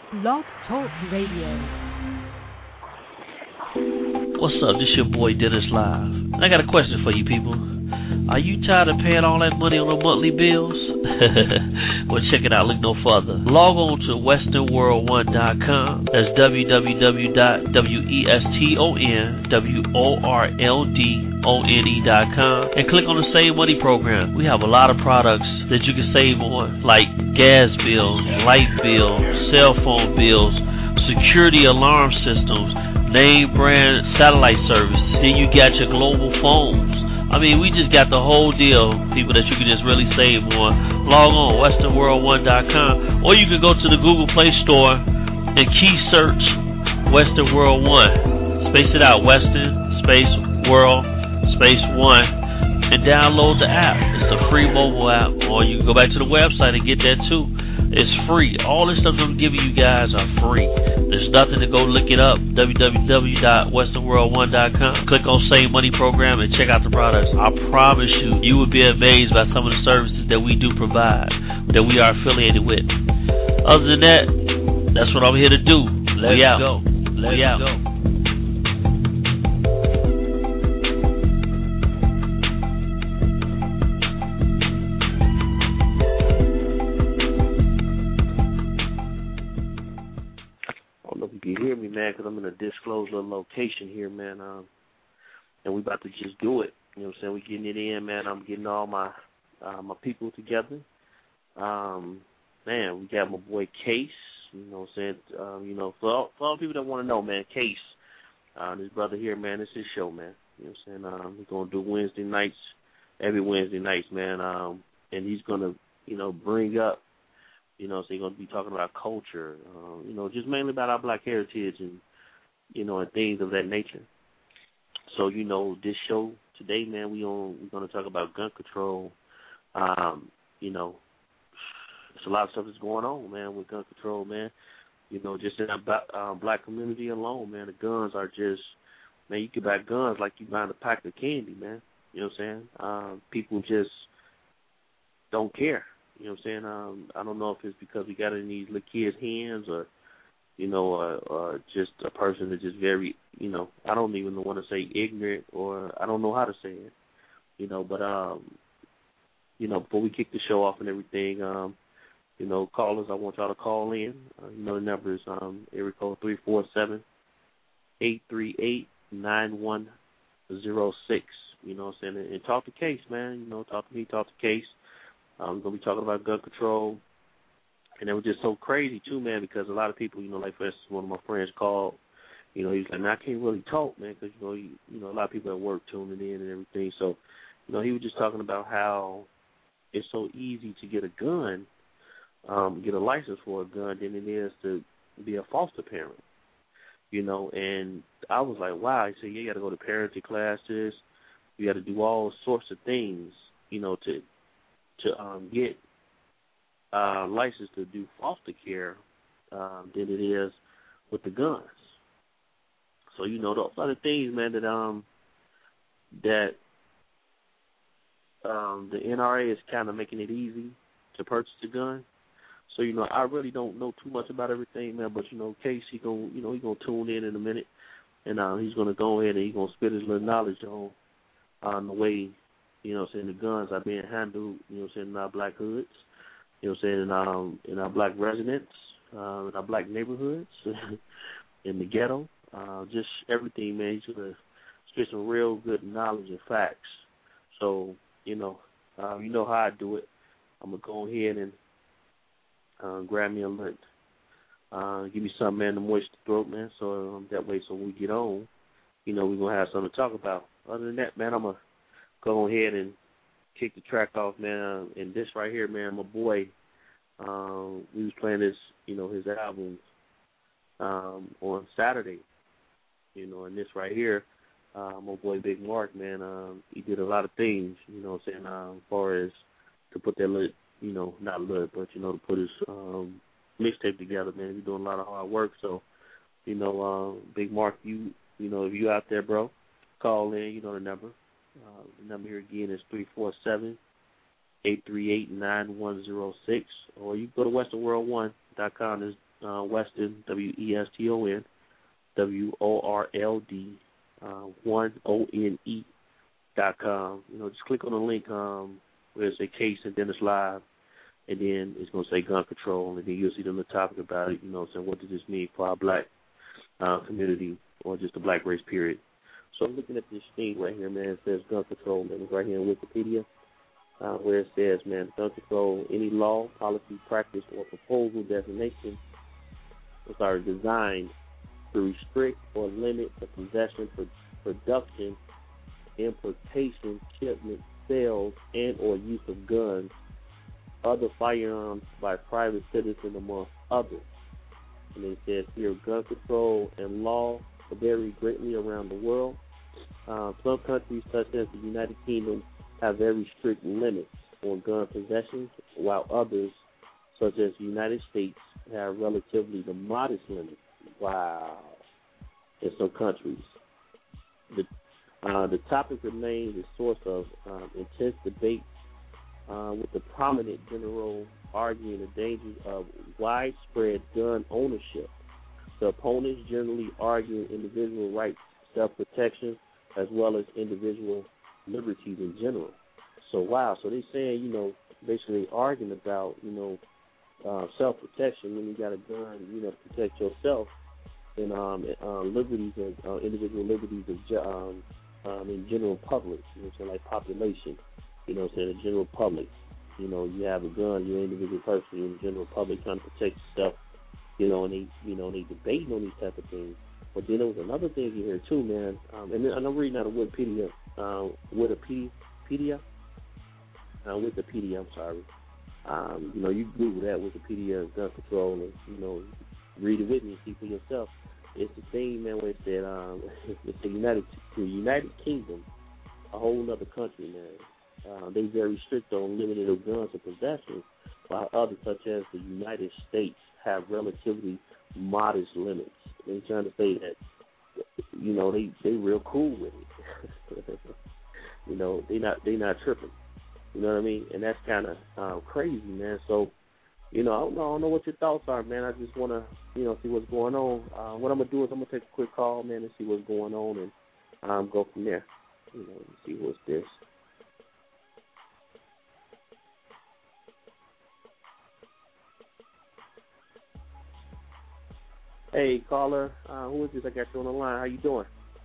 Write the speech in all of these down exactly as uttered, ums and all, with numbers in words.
Blog Talk Radio. What's up? This your boy Dennis Live. I got a question for you people. Are you tired of paying all that money on the monthly bills? Well, check it out. Look no further. Log on to western world one dot com. That's w w w dot weston world dot com and click on the Save Money program. We have a lot of products that you can save on, like gas bills, light bills, cell phone bills, security alarm systems, name brand satellite service. Then you got your global phones. I mean, we just got the whole deal, people, that you can just really save on. Log on, western world one dot com, or you can go to the Google Play Store and key search Western World one. Space it out, Western space World space one, and download the app. It's a free mobile app, or you can go back to the website and get that too. It's free. All this stuff I'm giving you guys are free. There's nothing to go look it up. w w w dot western world one dot com. Click on Save Money Program and check out the products. I promise you, you will be amazed by some of the services that we do provide, that we are affiliated with. Other than that, that's what I'm here to do. Let's we out. go. Let's we out. go. You hear me, man, because I'm in a disclosed little location here, man, um, and we about to just do it. You know what I'm saying? We getting it in, man. I'm getting all my uh, my people together. Um, man, we got my boy Case. You know what I'm saying? Um, you know, for all, for all people that want to know, man, Case, uh, this brother here, man, it's his show, man. You know what I'm saying? Um, he's gonna do Wednesday nights, every Wednesday nights, man, um, and he's gonna, you know, bring up. You know, so you're going to be talking about culture, uh, you know, just mainly about our black heritage and, you know, and things of that nature. So, you know, this show today, man, we on, we're going to talk about gun control. Um, you know, there's a lot of stuff that's going on, man, with gun control, man. You know, just in our uh, black community alone, man, the guns are just, man, you can buy guns like you buying a pack of candy, man. You know what I'm saying? Um, people just don't care. You know what I'm saying? Um, I don't know if it's because we got it in these little kids' hands or, you know, or, or just a person that's just very, you know, I don't even want to say ignorant or I don't know how to say it, you know, but, um, you know, before we kick the show off and everything, um, you know, callers, I want y'all to call in. Uh, you know, the number is um, area code three four seven, eight three eight, nine one zero six. You know what I'm saying? And, and talk to Case, man. You know, talk to me, talk to Case. I'm going to be talking about gun control. And it was just so crazy, too, man, because a lot of people, you know, like, for instance, one of my friends called, you know, he's like, man, I can't really talk, man, because, you know, you, you know, a lot of people at work tuning in and everything. So, you know, he was just talking about how it's so easy to get a gun, um, get a license for a gun than it is to be a foster parent, you know. And I was like, wow. He said, yeah, you got to go to parenting classes. You got to do all sorts of things, you know, to to um, get uh, license to do foster care um, than it is with the guns. So, you know, those are the things, man, that um that um, the N R A is kind of making it easy to purchase a gun. So, you know, I really don't know too much about everything, man, but, you know, Case, he going you know, he gonna tune in in a minute, and uh, he's going to go ahead and he's going to spit his little knowledge on, on the way, you know what I'm saying, the guns are being handled, you know what I'm saying, in our black hoods, you know what I'm saying, in, um, in our black residents, uh, in our black neighborhoods, in the ghetto, uh, just everything, man. He's going to spit some real good knowledge and facts. So, you know, uh, you know how I do it. I'm going to go ahead and uh, grab me a lint. Uh, give me something, man, to moist the throat, man, so um, that way so when we get on, you know, we're going to have something to talk about. Other than that, man, I'm going to go ahead and kick the track off, man. And this right here, man, my boy, um, we was playing this, you know, his album um, on Saturday, you know, and this right here, uh, my boy Big Mark, man, um, he did a lot of things, you know what I'm saying, uh, as far as to put that, lit, you know, not lit, but, you know, to put his um, mixtape together, man. He's doing a lot of hard work. So, you know, uh, Big Mark, you, you know, if you out there, bro, call in, you know the number. Uh, the number here again is three four seven, eight three eight, nine one zero six, or you go to western world one dot com. There's uh, Weston, W E S T O N, W O R L D, uh, one O N E dot com. You know, just click on the link um, where it's a case and then it's live, and then it's going to say gun control, and then you'll see them the topic about it, you know, saying what does this mean for our black uh, community or just the black race, period. So I'm looking at this thing right here, man. It says gun control, and it's right here in Wikipedia, uh, where it says, man, gun control, any law, policy, practice, or proposal designation, sorry, designed to restrict or limit the possession, production, importation, shipment, sales, and or use of guns, other firearms by private citizens, among others. And it says here, gun control and law vary greatly around the world. Uh, some countries, such as the United Kingdom, have very strict limits on gun possession, while others, such as the United States, have relatively the modest limits. Wow. In some countries. The uh, the topic remains a source of um, intense debate, uh, with the prominent general arguing the dangers of widespread gun ownership. The opponents generally argue individual rights, self-protection, as well as individual liberties in general. So, wow, so they're saying, you know, basically arguing about, you know, uh, self-protection when you got a gun, you know, to protect yourself, and um, uh, liberties and uh, individual liberties of um, um, in general public, you know, so like population, you know, saying the general public, you know, you have a gun, you're an individual person, you're in the general public trying to protect yourself, you know, and they, you know, they debating on these type of things. But then there was another thing in here too, man, um, and, and I'm reading out of Wikipedia, uh, Wikipedia, uh, Wikipedia, I'm sorry. Um, you know, you Google that, Wikipedia, gun control, and, you know, read it with me and see for yourself. It's the thing, man, where it said um, it's the United the United Kingdom, a whole other country, man. Uh, they very strict on limited of guns and possessions, while others, such as the United States, have relatively modest limits. They're trying to say that, you know, they they real cool with it. You know, they not they not tripping. You know what I mean? And that's kind of uh, crazy, man. So, you know, I don't know, I don't know what your thoughts are, man. I just want to, you know, see what's going on. Uh, what I'm going to do is I'm going to take a quick call, man, and see what's going on, and um, go from there. You know, see what's this. Hey, caller, uh, who is this? I got you on the line. How you doing?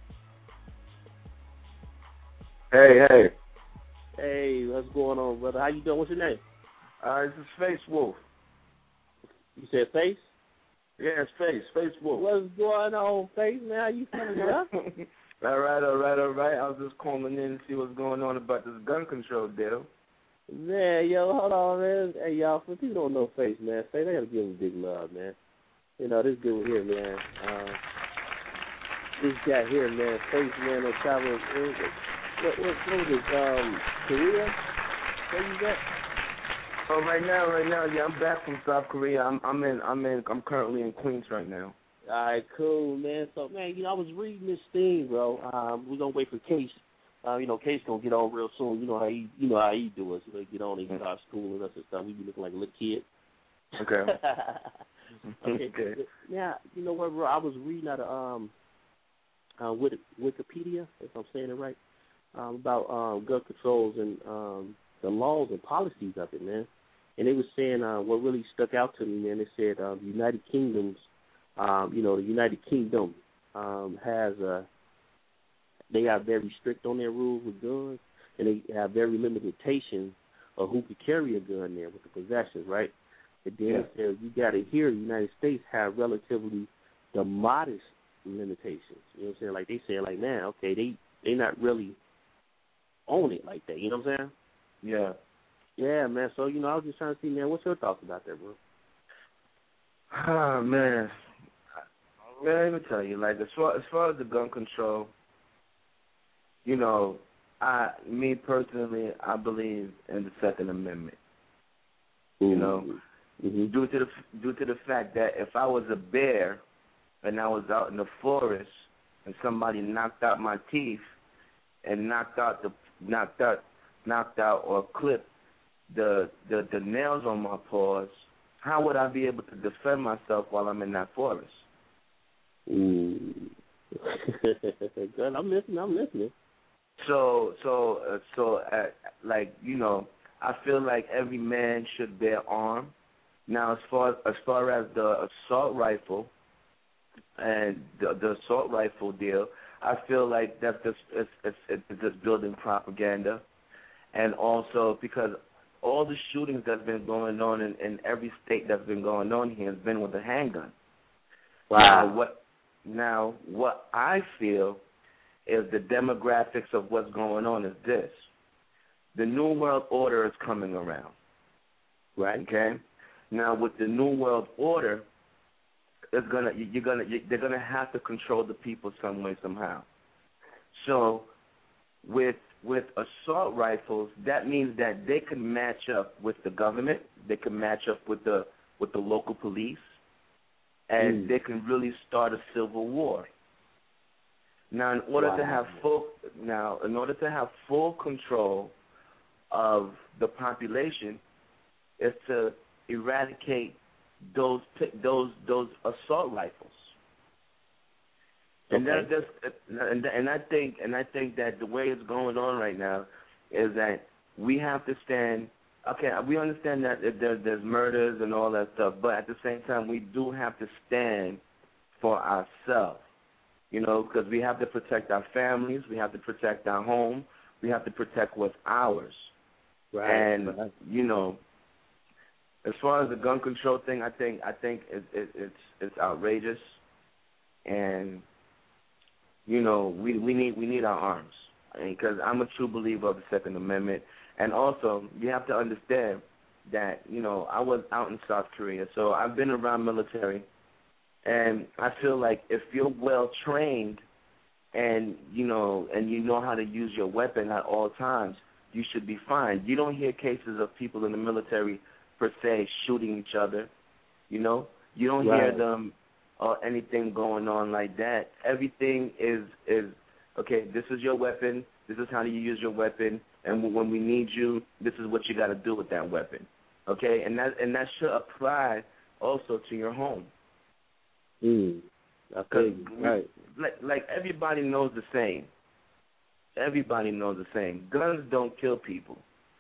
Hey, hey. Hey, what's going on, brother? How you doing? What's your name? Uh, this is Face Wolf. You said Face? Yeah, it's Face, Face Wolf. What's going on, Face, man? How you feeling, bro? all right, all right, all right. I was just calling in to see what's going on about this gun control deal. Man, yo, hold on, man. Hey, y'all, for people don't know Face, man, Face, I got to give him big love, man. You know, this dude here, man. Uh, this guy here, man, Face, man, on travel. What, what, what was it, um, Korea? Where you at? Oh, right now, right now, yeah, I'm back from South Korea. I'm, I'm in, I'm in, I'm currently in Queens right now. All right, cool, man. So, man, you know, I was reading this thing, bro. Um, we're gonna wait for Case. Uh, you know, Case gonna get on real soon. You know how he, you know how he do us. You know, get on and start schooling us and stuff. We be looking like a little kid. Okay. okay. okay. Now, you know what, bro? I was reading out of um, uh, Wikipedia, if I'm saying it right, um, about um, gun controls and um, the laws and policies of it, man. And they were saying uh, what really stuck out to me, man. They said uh, the United Kingdom's, um, you know, the United Kingdom um, has a, they are very strict on their rules with guns, and they have very limitations of who could carry a gun there with the possessions, right? And then yeah. it says you got to hear the United States have relatively the modest limitations. You know what I'm saying? Like they say, like, man, okay, they they not really own it like that. You know what I'm saying? Yeah. Yeah, man. So, you know, I was just trying to see, man, what's your thoughts about that, bro? Oh, man. Man, let me tell you, like, as far, as far as the gun control, you know, I, me personally, I believe in the Second Amendment. Mm-hmm. You know, mm-hmm. due to the due to the fact that if I was a bear and I was out in the forest and somebody knocked out my teeth and knocked out the knocked out knocked out or clipped the the, the nails on my paws, how would I be able to defend myself while I'm in that forest? Mm. Good. I'm listening. I'm listening. So, so, uh, so, uh, like, you know, I feel like every man should bear arms. Now, as far as far as the assault rifle and the, the assault rifle deal, I feel like that's just it's, it's, it's just building propaganda, and also because all the shootings that's been going on in, in every state that's been going on here has been with a handgun. Wow. Now, what now what I feel is the demographics of what's going on is this: the New World Order is coming around, right? Okay. Now, with the New World Order, it's gonna you're gonna you, they're gonna have to control the people some way somehow. So, with with assault rifles, that means that they can match up with the government, they can match up with the with the local police, and mm. they can really start a civil war. Now, in order wow. to have full now, in order to have full control of the population, is to eradicate those those those assault rifles. And okay. that just and and I think and I think that the way it's going on right now is that we have to stand. Okay, we understand that there, there's murders and all that stuff, but at the same time, we do have to stand for ourselves. You know, because we have to protect our families, we have to protect our home, we have to protect what's ours. Right. And right. you know, as far as the gun control thing, I think I think it, it, it's it's outrageous, and you know we, we need we need our arms. I mean, because I'm a true believer of the Second Amendment, and also you have to understand that you know I was out in South Korea, so I've been around military, and I feel like if you're well trained, and you know and you know how to use your weapon at all times, you should be fine. You don't hear cases of people in the military per se shooting each other, you know. You don't right. hear them or anything going on like that. Everything is is okay. This is your weapon. This is how you use your weapon. And when we need you, this is what you got to do with that weapon. Okay, and that and that should apply also to your home. Mm. Okay. Right. Like like everybody knows the same. Everybody knows the same. Guns don't kill people.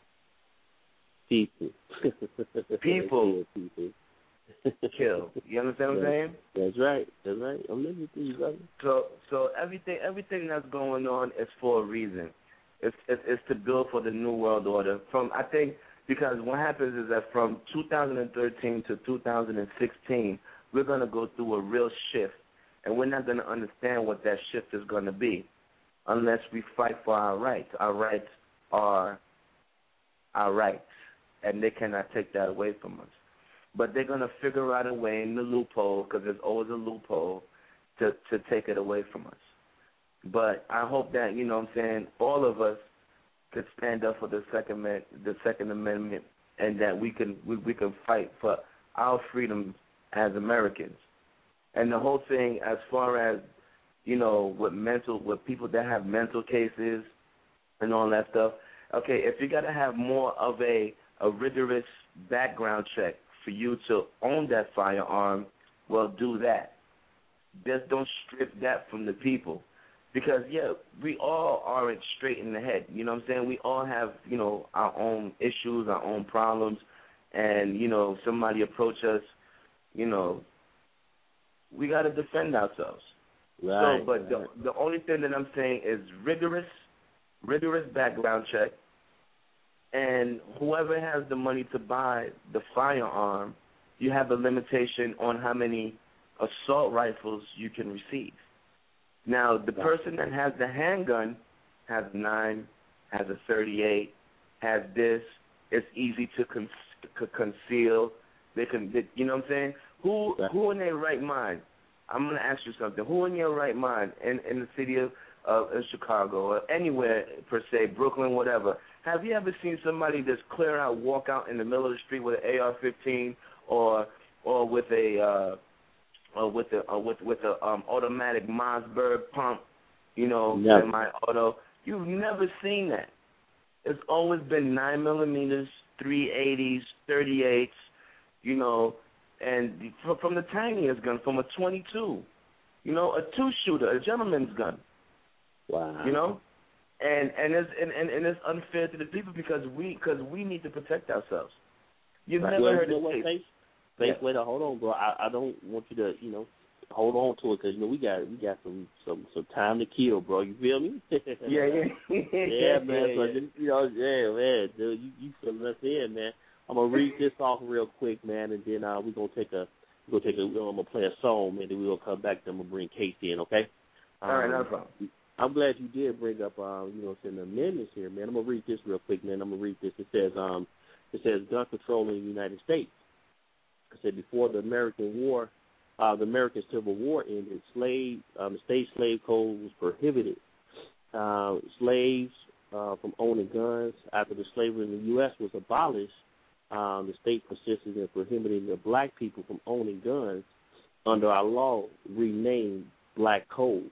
People. People. people. Kill. You understand what I'm saying? That's right. That's right. I'm listening to you, brother. So, so everything, everything that's going on is for a reason. It's, it's, it's to build for the New World Order. From I think because what happens is that from two thousand thirteen to two thousand sixteen, we're going to go through a real shift, and we're not going to understand what that shift is going to be unless we fight for our rights. Our rights are our rights, and they cannot take that away from us. But they're going to figure out a way in the loophole, because there's always a loophole, to, to take it away from us. But I hope that, you know what I'm saying, all of us could stand up for the Second the Second Amendment, and that we can we, we can fight for our freedoms as Americans. And the whole thing, as far as, you know, with mental, with people that have mental cases and all that stuff, okay, if you got to have more of a, a rigorous background check for you to own that firearm, well, do that. Just don't strip that from the people. Because, yeah, we all aren't straight in the head. You know what I'm saying? We all have, you know, our own issues, our own problems. And, you know, somebody approach us, you know, we got to defend ourselves. Right. So, but right. the the only thing that I'm saying is rigorous, rigorous background check. And whoever has the money to buy the firearm, you have a limitation on how many assault rifles you can receive. Now, the person that has the handgun has nine, has a thirty-eight, has this. It's easy to con- c- conceal. They can, they, you know what I'm saying? Who, who in their right mind? I'm going to ask you something. Who in your right mind in, in the city of uh, in Chicago or anywhere per se, Brooklyn, whatever? Have you ever seen somebody just clear out, walk out in the middle of the street with an A R fifteen or or with a uh, or with a uh, with with a um, automatic Mossberg pump, you know, yep. in my auto? You've never seen that. It's always been nine millimeters, three eighties, thirty-eights, you know, and from the tiniest gun, from a twenty-two, you know, a two-shooter, a gentleman's gun. Wow. You know, and and it's and, and, and it's unfair to the people because we because we need to protect ourselves. You've right. never well, heard you know of what, Faith? Faith, wait, hold on, bro. I, I don't want you to, you know, hold on to it because you know we got we got some some some time to kill, bro. You feel me? yeah, yeah, yeah, man. Yeah, so yeah. Just, you know, yeah, man. Dude, you you feeling us in, man. I'm gonna read this off real quick, man, and then uh, we're gonna take a we're gonna take a I'm gonna play a song, man. Then we're gonna come back. Then I'm gonna bring Casey in, okay? All right, no um, problem. I'm glad you did bring up, uh, you know, some amendments here, man. I'm gonna read this real quick, man. I'm gonna read this. It says, um, it says gun control in the United States. It said before the American War, uh, the American Civil War ended, slave, um, the state slave code was prohibited. Uh, slaves uh, from owning guns. After the slavery in the U S was abolished, um, the state persisted in prohibiting the black people from owning guns under our law, renamed Black Code.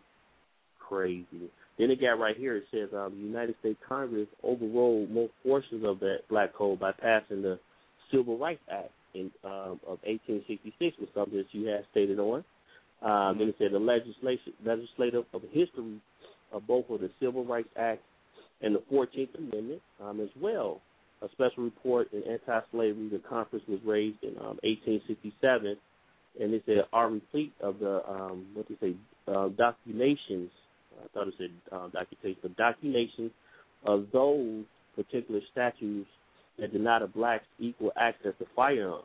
Crazy. Then it got right here. It says uh, the United States Congress overrode most portions of that Black Code by passing the Civil Rights Act in um, of eighteen sixty-six, was something that you had stated on. Um, mm-hmm. Then it said the legislation, legislative of history of both of the Civil Rights Act and the fourteenth Amendment um, as well. A special report in anti-slavery, the conference was raised in um, eighteen sixty-seven, and it said are replete of the um, what do you say uh, documentations. I thought it said uh, documentation, but documentations of those particular statutes that deny the blacks equal access to firearms.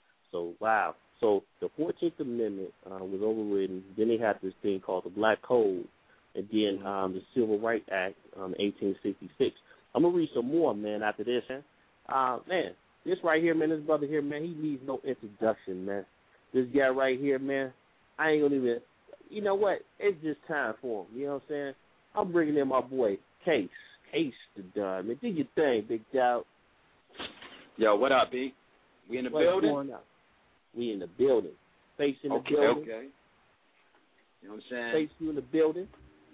So wow. So the fourteenth Amendment uh, was overridden. Then they had this thing called the Black Code, and then um, the Civil Rights Act, um, eighteen sixty-six. I'm gonna read some more, man. After this, man. Uh, man, this right here, man. This brother here, man. He needs no introduction, man. This guy right here, man. I ain't gonna even. You know what? It's just time for him. You know what I'm saying? I'm bringing in my boy Case. Case the Don, man. Do your thing, big dog. Yo, what up, B? We in the What's building? Going on? We in the building. Face in the okay, building. Okay, You know what I'm saying? Face you in the building.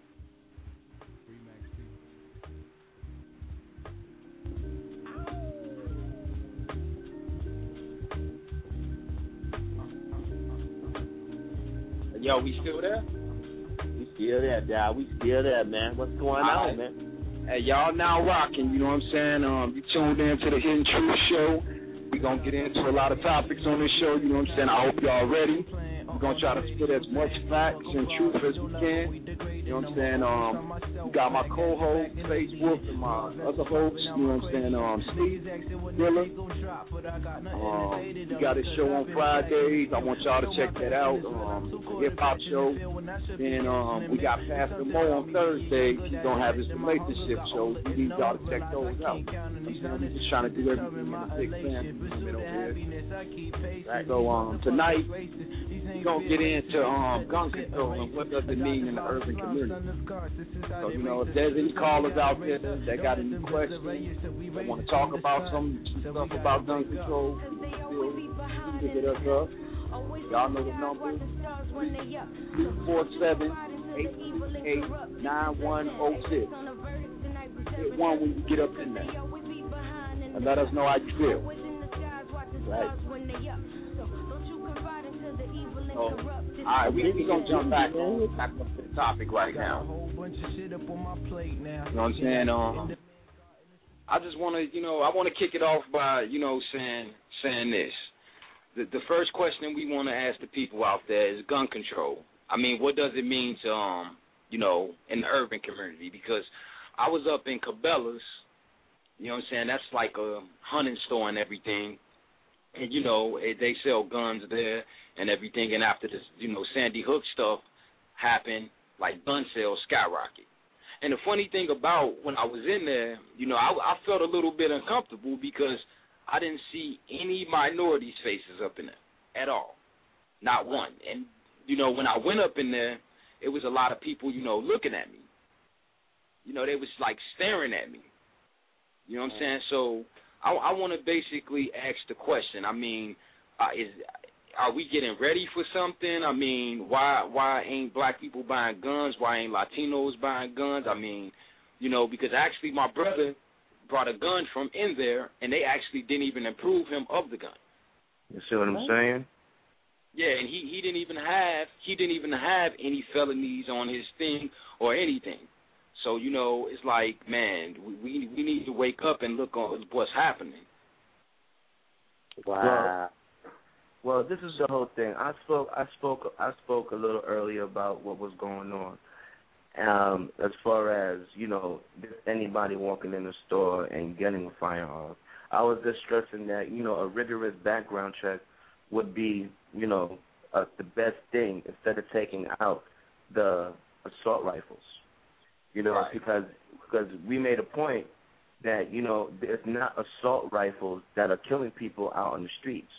Yo, we still there? We still there, dog. We still there, man. What's going All on, right. man? Hey, y'all now rocking, you know what I'm saying? Um, you tuned in to the Hidden Truth Show. We're going to get into a lot of topics on this show, you know what I'm saying? I hope y'all ready. We're going to try to spit as much facts and truth as we can. You know what I'm saying? Um, we got my co-host, Facebook, and my other hosts, you know what I'm saying? Um, Steve Dilla. Um, we got a show on Fridays. I want y'all to check that out. Um, hip-hop show. Then um, we got Pastor Mo on Thursday. He's going to have his relationship shows. We need y'all to check those out. We're just trying to do everything in a big family. Right. So um, tonight, we're going to get into um, gun control and what does it mean in the urban community. So, you know, if there's any callers out there that got any questions, that want to talk about some stuff about gun control, feel free to hit us up. Y'all know the number, three four seven, eight six eight, nine one zero six. Hit one when you get up in there. And let us know how you feel. Right. So, all right, we we gonna jump back on back up to the topic right now. You know what I'm saying? Um, I just want to, you know, I want to kick it off by, you know, saying saying this. The the first question we want to ask the people out there is gun control. I mean, what does it mean to um, you know, in the urban community? Because I was up in Cabela's. You know what I'm saying? That's like a hunting store and everything. And, you know, they sell guns there and everything. And after this, you know, Sandy Hook stuff happened, like gun sales skyrocket. And the funny thing about when I was in there, you know, I, I felt a little bit uncomfortable because I didn't see any minorities' faces up in there at all. Not one. And, you know, when I went up in there, it was a lot of people, you know, looking at me. You know, they was like staring at me. You know what I'm saying? So I, I want to basically ask the question. I mean, uh, is are we getting ready for something? I mean, why why ain't black people buying guns? Why ain't Latinos buying guns? I mean, you know, because actually my brother brought a gun from in there, and they actually didn't even approve him of the gun. You see what I'm saying? Yeah, and he, he didn't even have he didn't even have any felonies on his thing or anything. So, you know, it's like, man, we we need to wake up and look on what's happening. Wow. Well, well, this is the whole thing. I spoke I spoke I spoke a little earlier about what was going on. Um, as far as, you know, anybody walking in the store and getting a firearm. I was just stressing that, you know, a rigorous background check would be, you know, uh, the best thing instead of taking out the assault rifles. You know, right. because because we made a point that, you know, it's not assault rifles that are killing people out on the streets.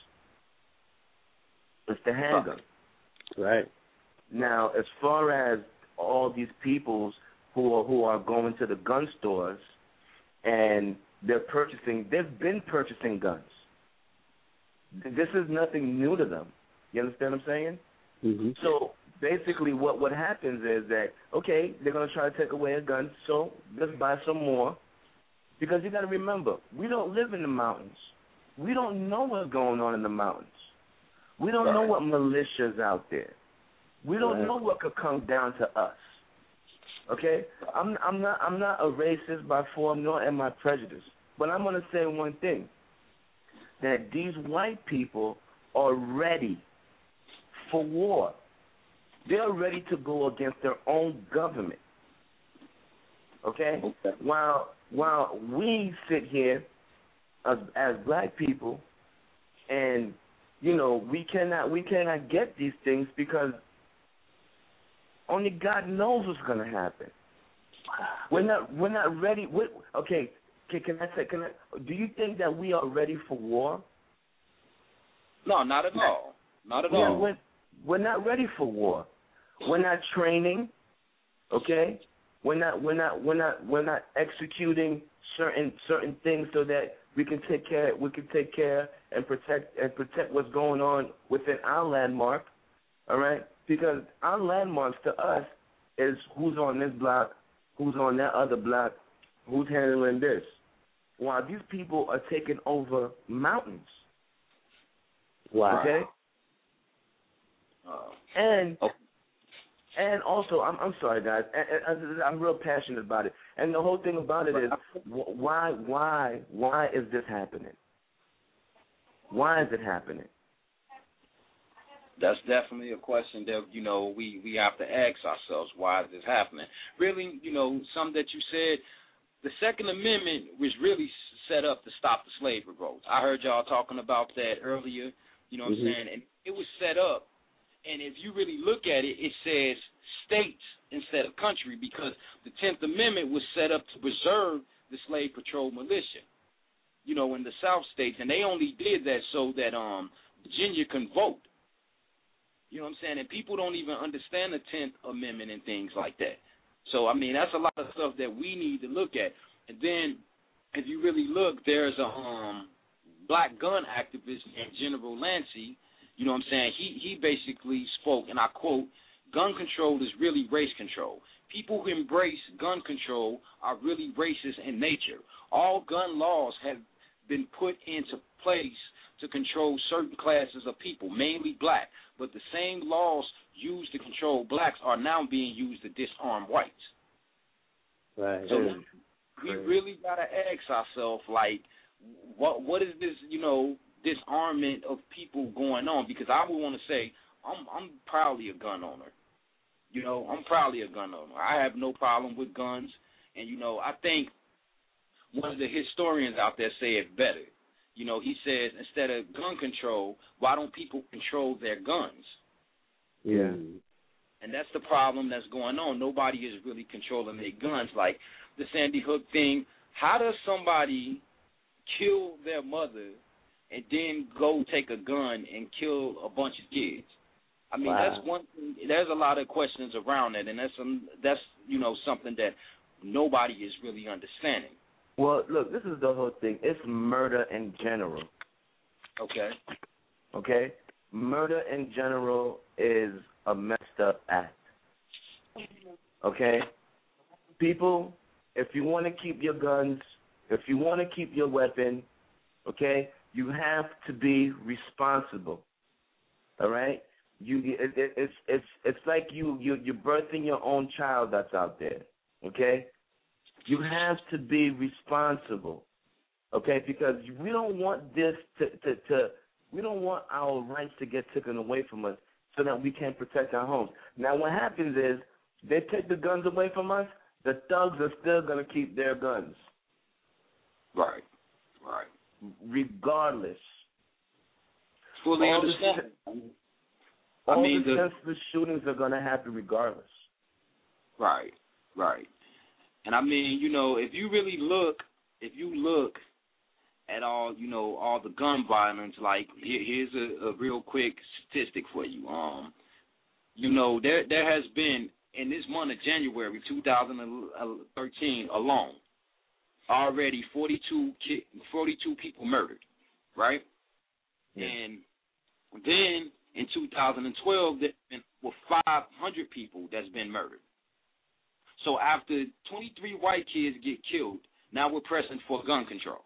It's the handgun. Right. Now, as far as all these people who are, who are going to the gun stores and they're purchasing, they've been purchasing guns. This is nothing new to them. You understand what I'm saying? Mm-hmm. So basically what, what happens is that, okay, they're going to try to take away a gun, so let's buy some more. Because you got to remember, we don't live in the mountains. We don't know what's going on in the mountains. We don't know what militia's out there. We don't know what could come down to us. Okay? I'm I'm not I'm not a racist by form, nor am I prejudiced. But I'm gonna say one thing. That these white people are ready for war. They're ready to go against their own government. Okay? okay. While while we sit here as as black people and you know, we cannot we cannot get these things because only God knows what's going to happen. We're not we're not ready. We're, okay, can, can I say? Can I? Do you think that we are ready for war? No, not at all. Not at yeah, all. We're, we're not ready for war. We're not training. Okay, we're not we're not we're not we're not executing certain certain things so that we can take care we can take care and protect and protect what's going on within our landmark. All right. Because our landmarks to us is who's on this block, who's on that other block, who's handling this. While these people are taking over mountains. Wow. Okay? Uh, and oh. and also, I'm I'm sorry, guys. I, I, I'm real passionate about it. And the whole thing about it is, why why why is this happening? Why is it happening? That's definitely a question that, you know, we, we have to ask ourselves, why is this happening? Really, you know, something that you said, the Second Amendment was really set up to stop the slave revolts. I heard y'all talking about that earlier, you know what mm-hmm. I'm saying? And it was set up, and if you really look at it, it says states instead of country because the Tenth Amendment was set up to preserve the slave patrol militia, you know, in the South states, and they only did that so that um, Virginia can vote. You know what I'm saying? And people don't even understand the Tenth Amendment and things like that. So, I mean, that's a lot of stuff that we need to look at. And then, if you really look, there's a um, black gun activist named General Lancey. You know what I'm saying? He he basically spoke, and I quote, "Gun control is really race control. People who embrace gun control are really racist in nature. All gun laws have been put into place to control certain classes of people, mainly black. But the same laws used to control blacks are now being used to disarm whites." Right. So yeah. we really got to ask ourselves, like, what what is this, you know, disarmament of people going on? Because I would want to say, I'm I'm proudly a gun owner. You know, I'm proudly a gun owner. I have no problem with guns. And, you know, I think one of the historians out there say it better. You know, he says instead of gun control, why don't people control their guns? Yeah. And that's the problem that's going on. Nobody is really controlling their guns. Like the Sandy Hook thing, how does somebody kill their mother and then go take a gun and kill a bunch of kids? I mean, wow. that's one thing. There's a lot of questions around it, and that's, um, that's you know, something that nobody is really understanding. Well, look, this is the whole thing. It's murder in general. Okay. Okay? Murder in general is a messed up act. Okay? People, if you want to keep your guns, if you want to keep your weapon, okay, you have to be responsible. All right? You it, it, it's it's it's like you you you're birthing your own child that's out there. Okay? You have to be responsible. Okay? Because we don't want this to to, to we don't want our rights to get taken away from us so that we can't protect our homes. Now what happens is they take the guns away from us, the thugs are still gonna keep their guns. Right. Right. Regardless. Fully all understand. The, I all mean, the the senseless shootings are going to happen regardless. Right, right. And I mean, you know, if you really look, if you look at all, you know, all the gun violence, like here, here's a, a real quick statistic for you. Um, you know, there there has been in this month of January two thousand thirteen alone, already forty-two, ki- forty-two people murdered, right? Yeah. And then in two thousand twelve, there been well, five hundred people that's been murdered. So after twenty-three white kids get killed, now we're pressing for gun control.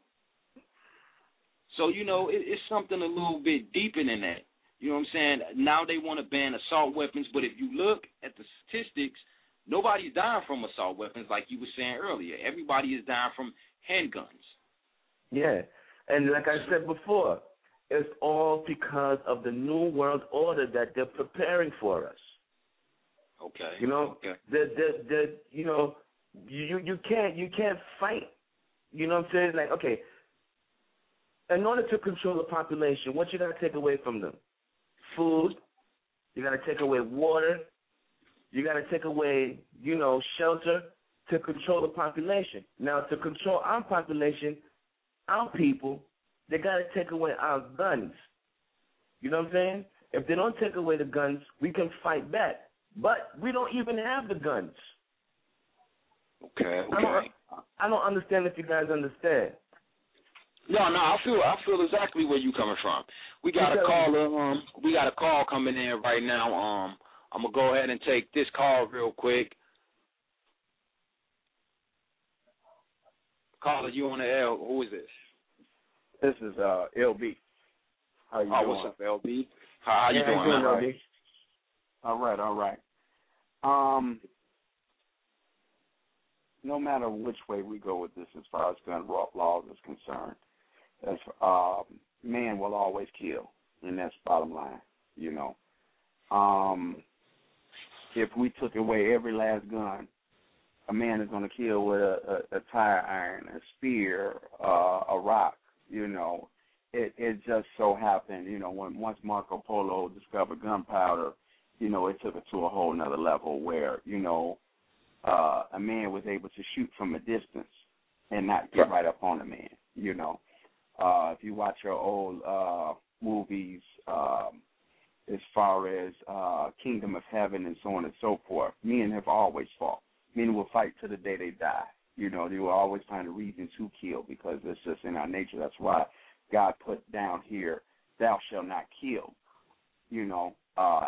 So, you know, it, it's something a little bit deeper than that. You know what I'm saying? Now they want to ban assault weapons, but if you look at the statistics, nobody's dying from assault weapons like you were saying earlier. Everybody is dying from handguns. Yeah, and like I said before, it's all because of the new world order that they're preparing for us. Okay. You know, okay. the the the you know, you you can't you can't fight. You know what I'm saying? Like, okay, in order to control the population, what you got to take away from them? Food. You got to take away water. You got to take away, you know, shelter to control the population. Now, to control our population, our people, they got to take away our guns. You know what I'm saying? If they don't take away the guns, we can fight back. But we don't even have the guns. Okay, okay. I don't, I don't understand if you guys understand. No, no, I feel I feel exactly where you coming from. We got a call um we got a call coming in right now. Um I'm gonna go ahead and take this call real quick. Caller, you on the air? Who is this? This is uh L B. How you oh, doing? What's up, L B? How, how yeah, you doing, how you doing, man? L B? All right, all right. Um, no matter which way we go with this, as far as gun laws is concerned, as uh, man will always kill, and that's bottom line. You know, um, if we took away every last gun, a man is going to kill with a, a, a tire iron, a spear, uh, a rock. You know, it it just so happened. You know, when once Marco Polo discovered gunpowder, you know, it took it to a whole nother level where, you know, uh, a man was able to shoot from a distance and not get right up on a man, you know. Uh, if you watch your old uh, movies, um, as far as uh, Kingdom of Heaven and so on and so forth, men have always fought. Men will fight to the day they die. You know, they will always find a reason to kill because it's just in our nature. That's why God put down here, thou shalt not kill, you know. Uh,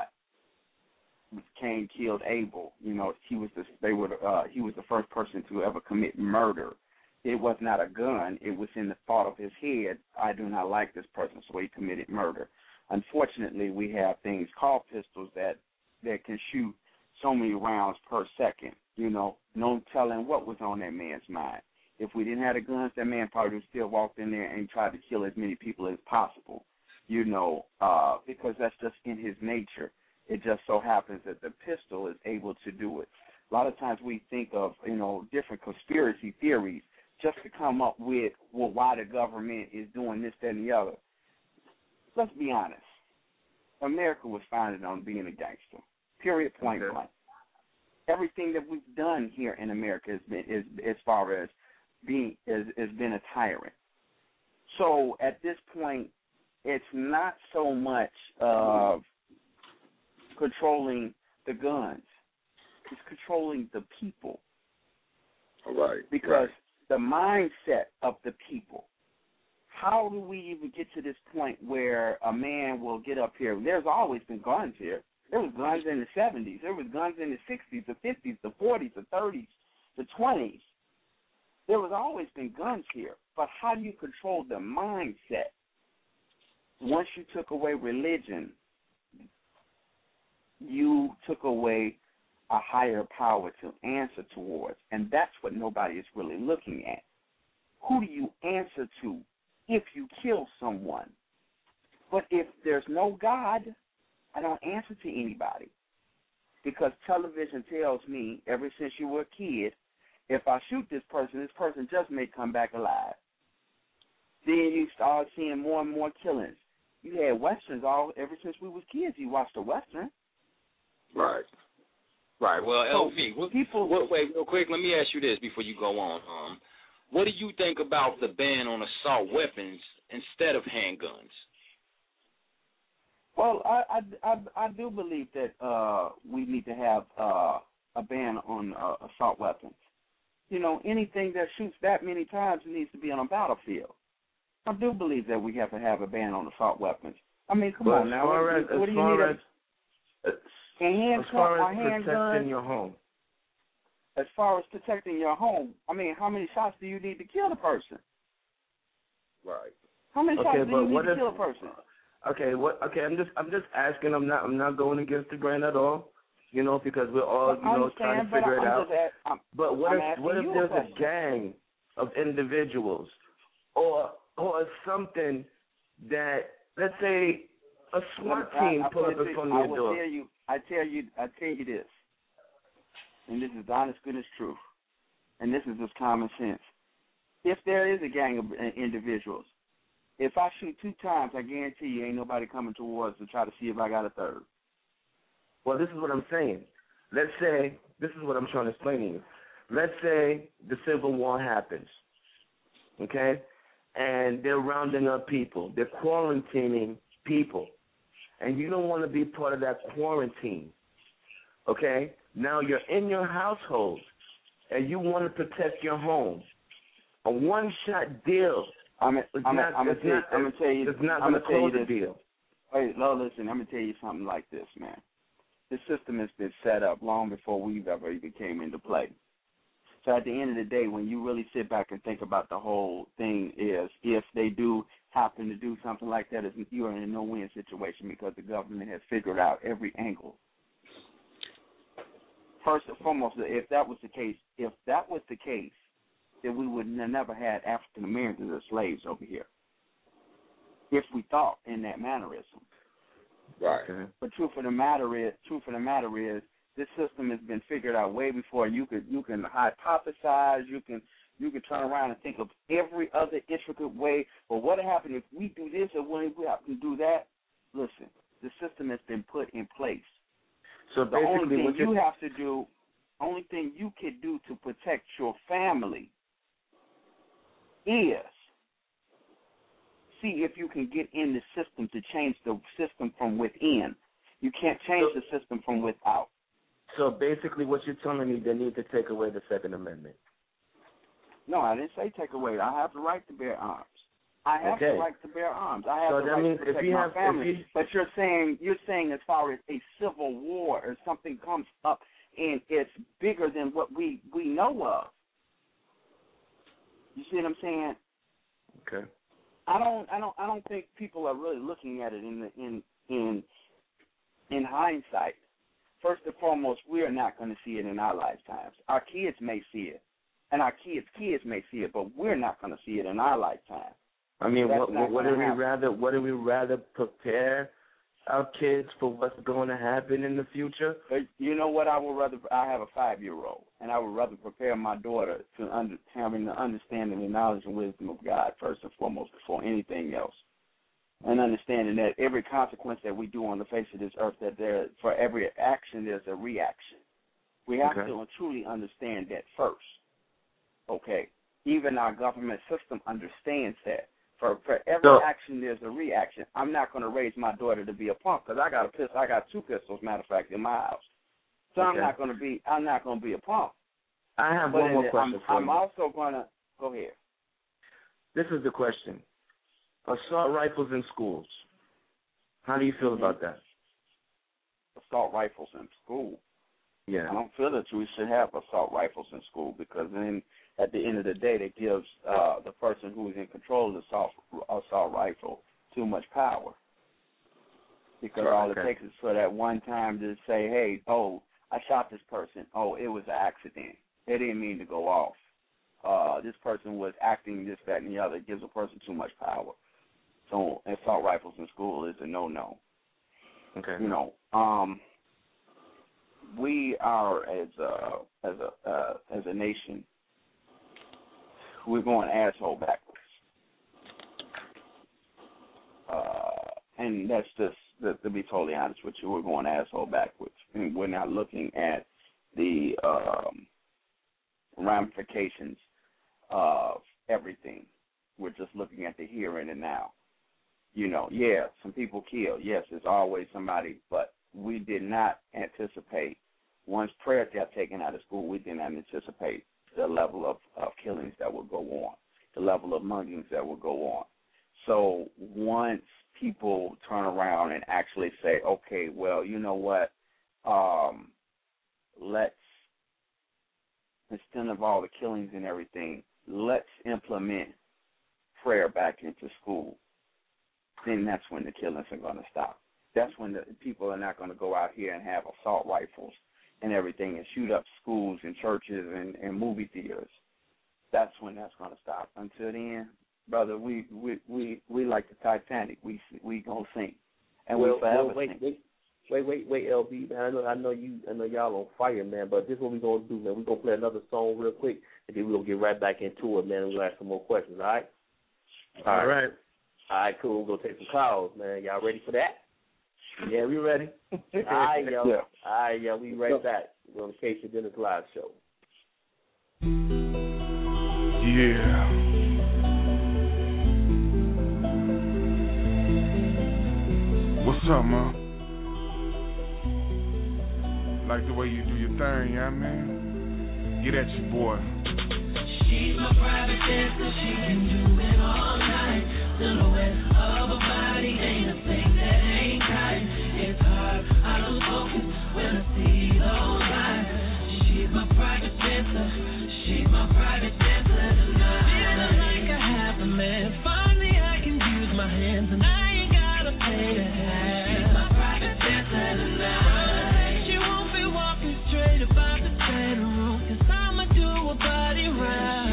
Cain killed Abel. You know, he was the they were uh, he was the first person to ever commit murder. It was not a gun. It was in the thought of his head. I do not like this person, so he committed murder. Unfortunately, we have things called pistols that that can shoot so many rounds per second. You know, no telling what was on that man's mind. If we didn't have the guns, that man probably would still walked in there and tried to kill as many people as possible. You know, uh, because that's just in his nature. It just so happens that the pistol is able to do it. A lot of times we think of, you know, different conspiracy theories just to come up with, well, why the government is doing this, that, and the other. Let's be honest. America was founded on being a gangster, period, point okay. blank. Everything that we've done here in America has been, is, as far as being, is, has been a tyrant. So at this point, it's not so much of controlling the guns. It's controlling the people. Right. Because right. the mindset of the people. How do we even get to this point where a man will get up here? There's always been guns here. There was guns in the seventies. There was guns in the sixties, the fifties, the forties, the thirties, the twenties. There was always been guns here. But how do you control the mindset once you took away religion, you took away a higher power to answer towards, and that's what nobody is really looking at. Who do you answer to if you kill someone? But if there's no God, I don't answer to anybody, because television tells me ever since you were a kid, if I shoot this person, this person just may come back alive. Then you start seeing more and more killings. You had Westerns all ever since we was kids. You watched a Western. Right. Right. Well, So, L V, what, people- what, wait, real quick, let me ask you this before you go on. Um, what do you think about the ban on assault weapons instead of handguns? Well, I, I, I, I do believe that uh, we need to have uh, a ban on uh, assault weapons. You know, anything that shoots that many times needs to be on a battlefield. I do believe that we have to have a ban on assault weapons. I mean, come But on as now. far What, as, what as do you far need? as, A, a hand as far a as handgun. protecting your home. As far as protecting your home, I mean, how many shots do you need to kill the person? Right. How many Okay, shots do but you need what to if- kill a person? Okay, what? Okay, I'm just I'm just asking. I'm not I'm not going against the grain at all. You know, because we're all Well, you know I trying understand, to figure but it I'm out. just at, I'm, But what I'm if asking what if you a there's a question. gang of individuals, or or something that, let's say, a SWAT I- team I, I pull up put it in to- front I of your will door? tell you, I tell you, I tell you this, and this is the honest goodness truth, and this is just common sense. If there is a gang of uh, individuals, if I shoot two times, I guarantee you ain't nobody coming towards to try to see if I got a third. Well, this is what I'm saying. Let's say, this is what I'm trying to explain to you. Let's say the Civil War happens, okay? And they're rounding up people. They're quarantining people. And you don't want to be part of that quarantine, okay? Now you're in your household, and you want to protect your home. A one-shot deal I'm is I'm not, I'm it's gonna not, tell, I'm tell you, it's not I'm going to tell you close the this. deal. Wait, no, listen, I'm gonna tell you something like this, man. This system has been set up long before we've ever even came into play. So at the end of the day, when you really sit back and think about the whole thing, is if they do happen to do something like that, you are in a no-win situation because the government has figured out every angle. First and foremost, if that was the case, if that was the case, then we would have never had African Americans as slaves over here. If we thought in that mannerism. Right. Okay. But truth of the matter is, truth of the matter is, this system has been figured out way before. You can you can hypothesize, you can you can turn around and think of every other intricate way. But what happened if we do this or when we have to do that? Listen, the system has been put in place. So The only basically, thing what you you're, have to do, only thing you can do to protect your family is see if you can get in the system to change the system from within. You can't change So- the system from without. so basically, what you're telling me, they need to take away the Second Amendment. No, I didn't say take away. I have the right to bear arms. I have Okay. the right to bear arms. I have So the that right means to if protect you my have- if family. you- But you're saying you're saying as far as a civil war or something comes up and it's bigger than what we, we know of. You see what I'm saying? Okay. I don't I don't I don't think people are really looking at it in the, in in in hindsight. First and foremost, we are not going to see it in our lifetimes. Our kids may see it, and our kids' kids may see it, but we're not going to see it in our lifetime. I mean, That's what not what gonna do we happen. rather? What do we rather prepare our kids for what's going to happen in the future? But you know what? I would rather. I have a five-year-old, and I would rather prepare my daughter to under, having the understanding, the knowledge, and wisdom of God first and foremost before anything else, and understanding that every consequence that we do on the face of this earth, that there for every action there's a reaction. We have Okay. to truly understand that first. Okay, even our government system understands that. For for every So- action, there's a reaction. I'm not going to raise my daughter to be a punk because I got a pistol. I got two pistols, matter of fact, in my house. So I'm Okay. not going to be. I'm not going to be a punk. I have But one more in the- question I'm, for I'm you. also going to go ahead. This is the question: assault rifles in schools. How do you feel about that? Assault rifles in school. Yeah. I don't feel that we should have assault rifles in school because then, at the end of the day, that gives uh, the person who is in control of the assault, assault rifle too much power. Because Right, all okay. it takes is for that one time to say, hey, oh, I shot this person. Oh, it was an accident. They didn't mean to go off. Uh, this person was acting this, that, and the other. It gives a person too much power. So assault rifles in school is a no-no. Okay. You know, um, we are as a as a uh, as a nation, we're going asshole backwards, uh, and that's just to, to be totally honest with you. We're going asshole backwards, and we're not looking at the um, ramifications of everything. We're just looking at the here and the now. You know, yeah, some people kill. Yes, there's always somebody, but we did not anticipate, once prayer got taken out of school, we did not anticipate the level of, of killings that would go on, the level of muggings that would go on. So once people turn around and actually say, okay, well, you know what, um, let's, instead of all the killings and everything, let's implement prayer back into school. Then that's when the killings are going to stop. That's when the people are not going to go out here and have assault rifles and everything and shoot up schools and churches and, and movie theaters. That's when that's going to stop. Until then, brother, we we we, we like the Titanic. We we gonna sink, and well, we forever well, wait, sink. wait, wait, wait, wait, L B, man. I know, I know you, I know y'all on fire, man. But this is what we gonna do, man. We gonna play another song real quick, and then we gonna get right back into it, man. And we'll ask some more questions. All right. All right. All right, cool. We're going to take some calls, man. Y'all ready for that? Yeah, we ready. All right, yo. Yeah. All right, yo. We right back. We're on the Case of Dennis Live show. Yeah. What's up, man? Like the way you do your thing, yeah, man? Get at you, boy. She's my private dancer, she can do it all night. Silhouette of a body ain't a thing that ain't tight. It's hard, I lose focus when I see those eyes. She's my private dancer, she's my private dancer tonight. Feeling like I have a man, finally I can use my hands and I ain't gotta pay to have. She's my private dancer tonight. She won't be walking straight about the bedroom, cause I'ma do a body right.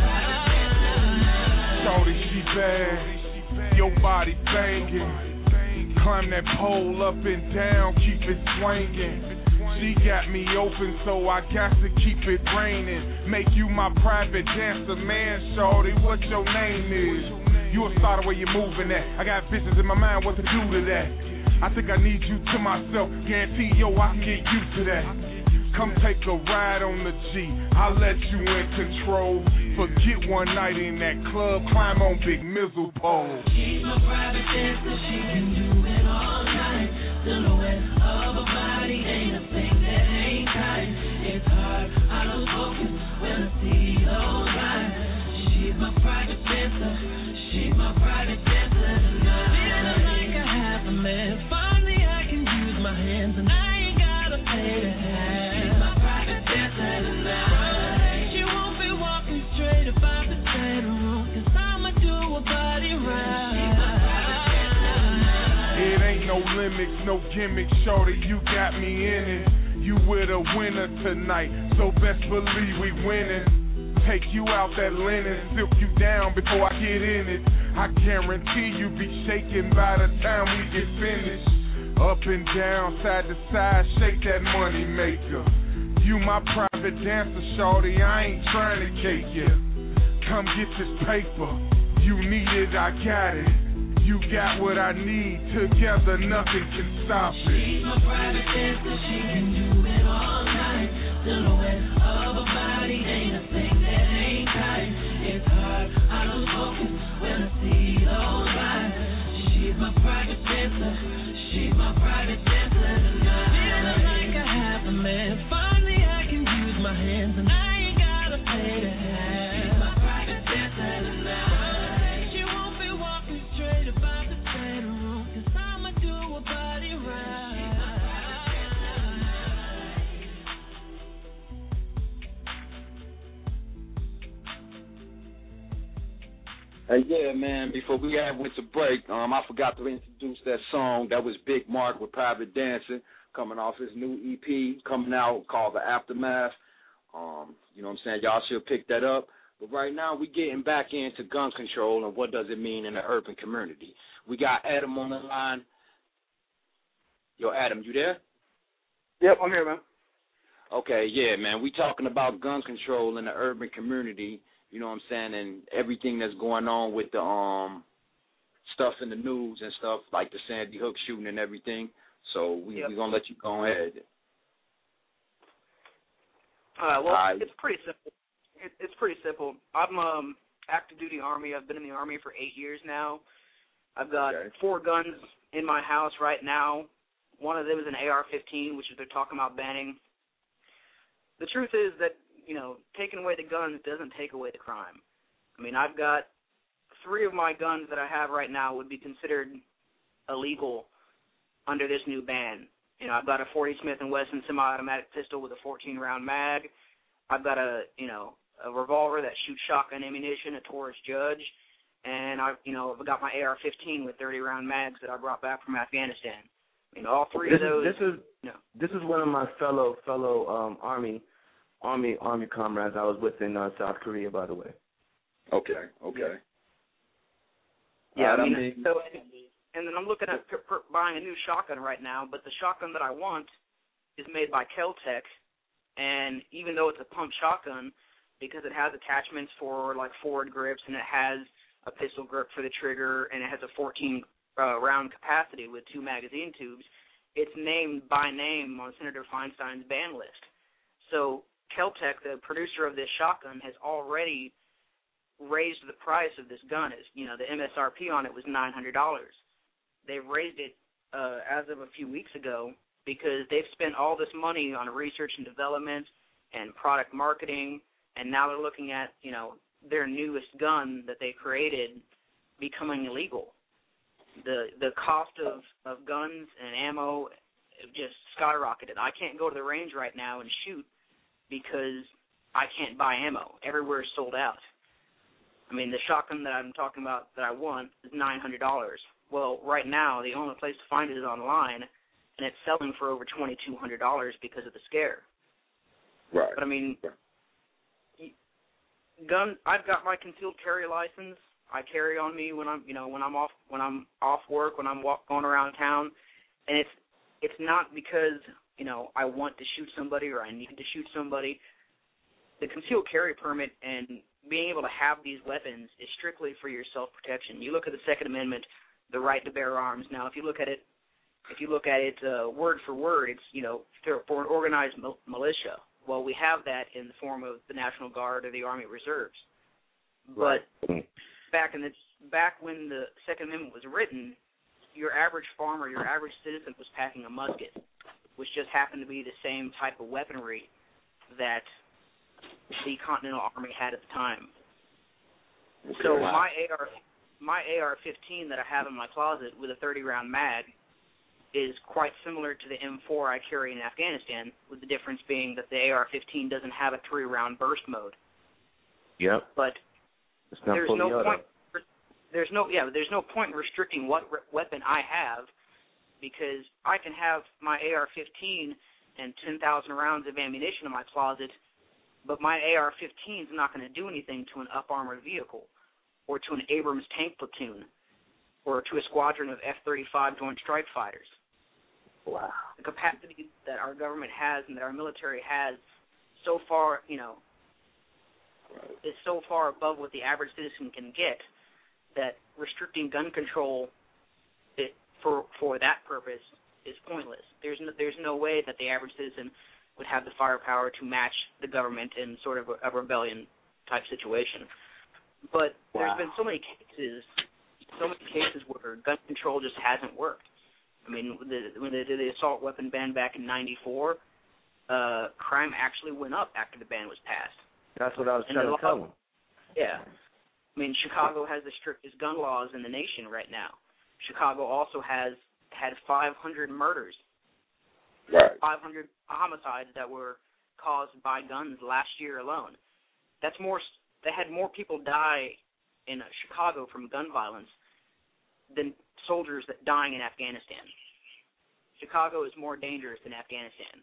Shorty, she bad, your body banging. Climb that pole up and down, keep it swinging. She got me open, so I got to keep it raining. Make you my private dancer, man, shorty, what your name is? You a starter where you're moving at. I got business in my mind, what to do to that. I think I need you to myself, guarantee, yo, I can get used to that. Come take a ride on the G, I'll let you in control. Forget one night in that club, climb on Big Mizzle pole. She's my private dancer, she can do it all night. Silhouette of a body ain't a thing that ain't tight. It's hard, I lose focus when I see those eyes. She's my private dancer, she's my private dancer tonight. Feeling like I have a man, finally I can use my hands and I ain't gotta pay to have. She won't be walking straight about the bedroom, cause I'ma do a body right. It ain't no limits, no gimmicks, shorty, you got me in it. You with a winner tonight, so best believe we winning. Take you out that linen, silk you down before I get in it. I guarantee you be shaking by the time we get finished. Up and down, side to side, shake that money maker. You my private dancer, shorty, I ain't trying to cake you. Come get this paper, you need it, I got it. You got what I need, together nothing can stop it. She's my private dancer, she can do it all night. Silhouette of a body ain't a thing that ain't tight. It's hard, I lose focus when I see those eyes. She's my private dancer, she's my private dancer tonight. Feeling like I have a man, finally I can use my hands and I ain't gotta pay to have. She's my private dancer tonight. She won't be walking straight about the bedroom, cause I'ma do a body right. Hey, yeah, man, before we had went to break, um, I forgot to introduce that song. That was Big Mark with Private Dancing, coming off his new E P, coming out, called The Aftermath. Um, you know what I'm saying? Y'all should pick that up. But right now, we getting back into gun control and what does it mean in the urban community. We got Adam on the line. Yo, Adam, you there? Yep, I'm here, man. Okay, yeah, man. We talking about gun control in the urban community, you know what I'm saying, and everything that's going on with the um stuff in the news and stuff, like the Sandy Hook shooting and everything. So we, yep. we're going to let you go ahead. Uh, well, uh, it's pretty simple. It, it's pretty simple. I'm um active duty Army. I've been in the Army for eight years now. I've got okay. four guns in my house right now. One of them is an A R fifteen, which is they're talking about banning. The truth is that, you know, taking away the guns doesn't take away the crime. I mean, I've got three of my guns that I have right now would be considered illegal under this new ban. You know, I've got a forty Smith and Wesson semi-automatic pistol with a fourteen round mag. I've got a, you know, a revolver that shoots shotgun ammunition, a Taurus Judge, and I've, you know, I've got my A R fifteen with thirty round mags that I brought back from Afghanistan. You know, all three this of those. Is, this is you know, this is one of my fellow fellow um, army army army comrades I was with in uh, South Korea, by the way. Okay. Okay. Yeah, uh, I mean, I mean, so, and then I'm looking at per, per, buying a new shotgun right now, but the shotgun that I want is made by Kel-Tec, and even though it's a pump shotgun, because it has attachments for like forward grips and it has a pistol grip for the trigger and it has a fourteen uh, round capacity with two magazine tubes, it's named by name on Senator Feinstein's ban list. So Kel-Tec, the producer of this shotgun, has already raised the price of this gun. As you know, the M S R P on it was nine hundred dollars. They've raised it uh, as of a few weeks ago because they've spent all this money on research and development and product marketing, and now they're looking at, you know, their newest gun that they created becoming illegal. The the cost of, of guns and ammo just skyrocketed. I can't go to the range right now and shoot because I can't buy ammo. Everywhere is sold out. I mean, the shotgun that I'm talking about that I want is nine hundred dollars. Well, right now, the only place to find it is online, and it's selling for over twenty-two hundred dollars because of the scare. Right. But, I mean, gun. I've got my concealed carry license. I carry on me when I'm, you know, when I'm off, when I'm off work, when I'm walk, going around town, and it's it's not because, you know, I want to shoot somebody or I need to shoot somebody. The concealed carry permit and being able to have these weapons is strictly for your self-protection. You look at the Second Amendment, the right to bear arms. Now, if you look at it, if you look at it uh, word for word, it's, you know, for an organized mil- militia. Well, we have that in the form of the National Guard or the Army Reserves. But right. back in the back when the Second Amendment was written, your average farmer, your average citizen was packing a musket, which just happened to be the same type of weaponry that the Continental Army had at the time. Okay, so wow. my A R my A R fifteen that I have in my closet with a thirty round mag is quite similar to the M four I carry in Afghanistan, with the difference being that the A R fifteen doesn't have a three round burst mode. Yep. But it's not there's no auto. point. There's no yeah. There's no point in restricting what re- weapon I have, because I can have my A R fifteen and ten thousand rounds of ammunition in my closet, but my A R fifteen is not going to do anything to an up-armored vehicle or to an Abrams tank platoon or to a squadron of F thirty-five Joint Strike Fighters. Wow. The capacity that our government has and that our military has so far, you know, is so far above what the average citizen can get that restricting gun control it, for for that purpose is pointless. There's no, there's no way that the average citizen would have the firepower to match the government in sort of a, a rebellion type situation. But wow. there's been so many cases, so many cases where gun control just hasn't worked. I mean, the, when they did the assault weapon ban back in ninety-four, uh, crime actually went up after the ban was passed. That's what I was and trying to law, tell them. Yeah. I mean, Chicago has the strictest gun laws in the nation right now. Chicago also has had five hundred murders, right. five hundred homicides that were caused by guns last year alone. That's more. They had more people die in Chicago from gun violence than soldiers that dying in Afghanistan. Chicago is more dangerous than Afghanistan.